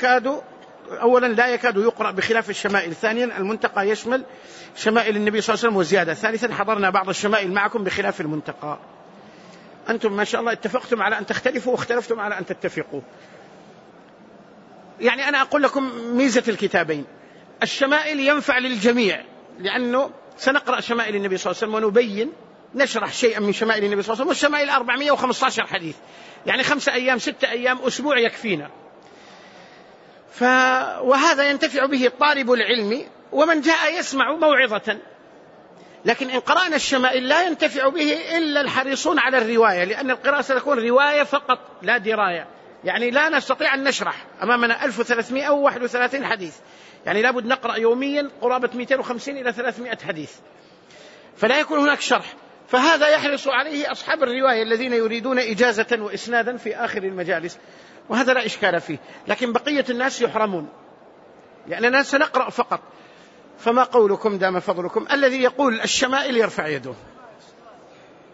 أولا لا يكاد يقرأ بخلاف الشمائل، ثانيا المنتقى يشمل شمائل النبي صلى الله عليه وسلم وزيادة، ثالثا حضرنا بعض الشمائل معكم بخلاف المنتقى. أنتم ما شاء الله اتفقتم على أن تختلفوا واختلفتم على أن تتفقوا. يعني أنا أقول لكم ميزة الكتابين: الشمائل ينفع للجميع، لأنه سنقرأ شمائل النبي صلى الله عليه وسلم ونبين نشرح شيئا من شمائل النبي صلى الله عليه وسلم، والشمائل 415 حديث، يعني 5 أيام 6 أيام أسبوع يكفينا. وهذا ينتفع به طالب العلم ومن جاء يسمع موعظة. لكن إن قرأنا الشمائل لا ينتفع به إلا الحريصون على الرواية، لأن القراءة ستكون رواية فقط لا دراية، يعني لا نستطيع أن نشرح، أمامنا 1331 حديث، يعني لابد نقرأ يوميا قرابة 250 إلى 300 حديث، فلا يكون هناك شرح. فهذا يحرص عليه أصحاب الرواية الذين يريدون إجازة وإسنادا في آخر المجالس، وهذا لا إشكال فيه. لكن بقية الناس يحرمون، يعني الناس سنقرأ فقط. فما قولكم دام فضلكم؟ الذي يقول الشمائل يرفع يده.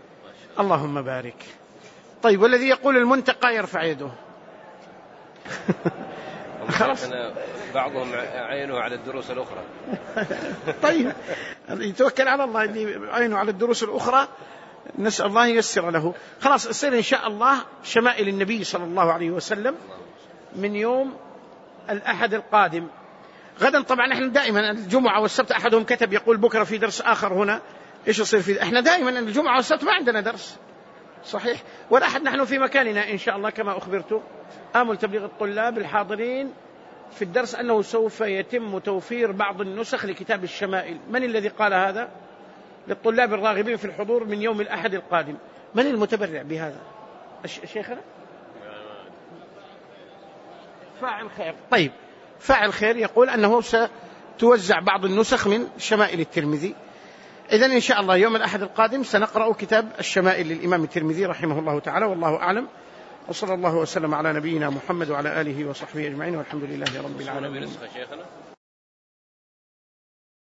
اللهم بارك. طيب، والذي يقول المنتقى يرفع يده. خلاص. بعضهم عينه على الدروس الأخرى. طيب، يتوكل على الله، اللي عينه على الدروس الأخرى نسأل الله ييسر له. خلاص، السير إن شاء الله شمائل النبي صلى الله عليه وسلم من يوم الأحد القادم. غدا طبعا احنا دائما الجمعة والسبت، أحدهم كتب يقول بكرة في درس آخر هنا، إيش يصير فيه؟ احنا دائما الجمعة والسبت ما عندنا درس صحيح، والأحد نحن في مكاننا إن شاء الله كما أخبرت. آمل تبليغ الطلاب الحاضرين في الدرس أنه سوف يتم توفير بعض النسخ لكتاب الشمائل. من الذي قال هذا؟ للطلاب الراغبين في الحضور من يوم الأحد القادم. من المتبرع بهذا؟ شيخنا فاعل خير. طيب، فاعل خير يقول أنه ستوزع بعض النسخ من شمائل الترمذي. إذن إن شاء الله يوم الأحد القادم سنقرأ كتاب الشمائل للإمام الترمذي رحمه الله تعالى، والله أعلم، وصلى الله وسلم على نبينا محمد وعلى آله وصحبه أجمعين، والحمد لله رب العالمين.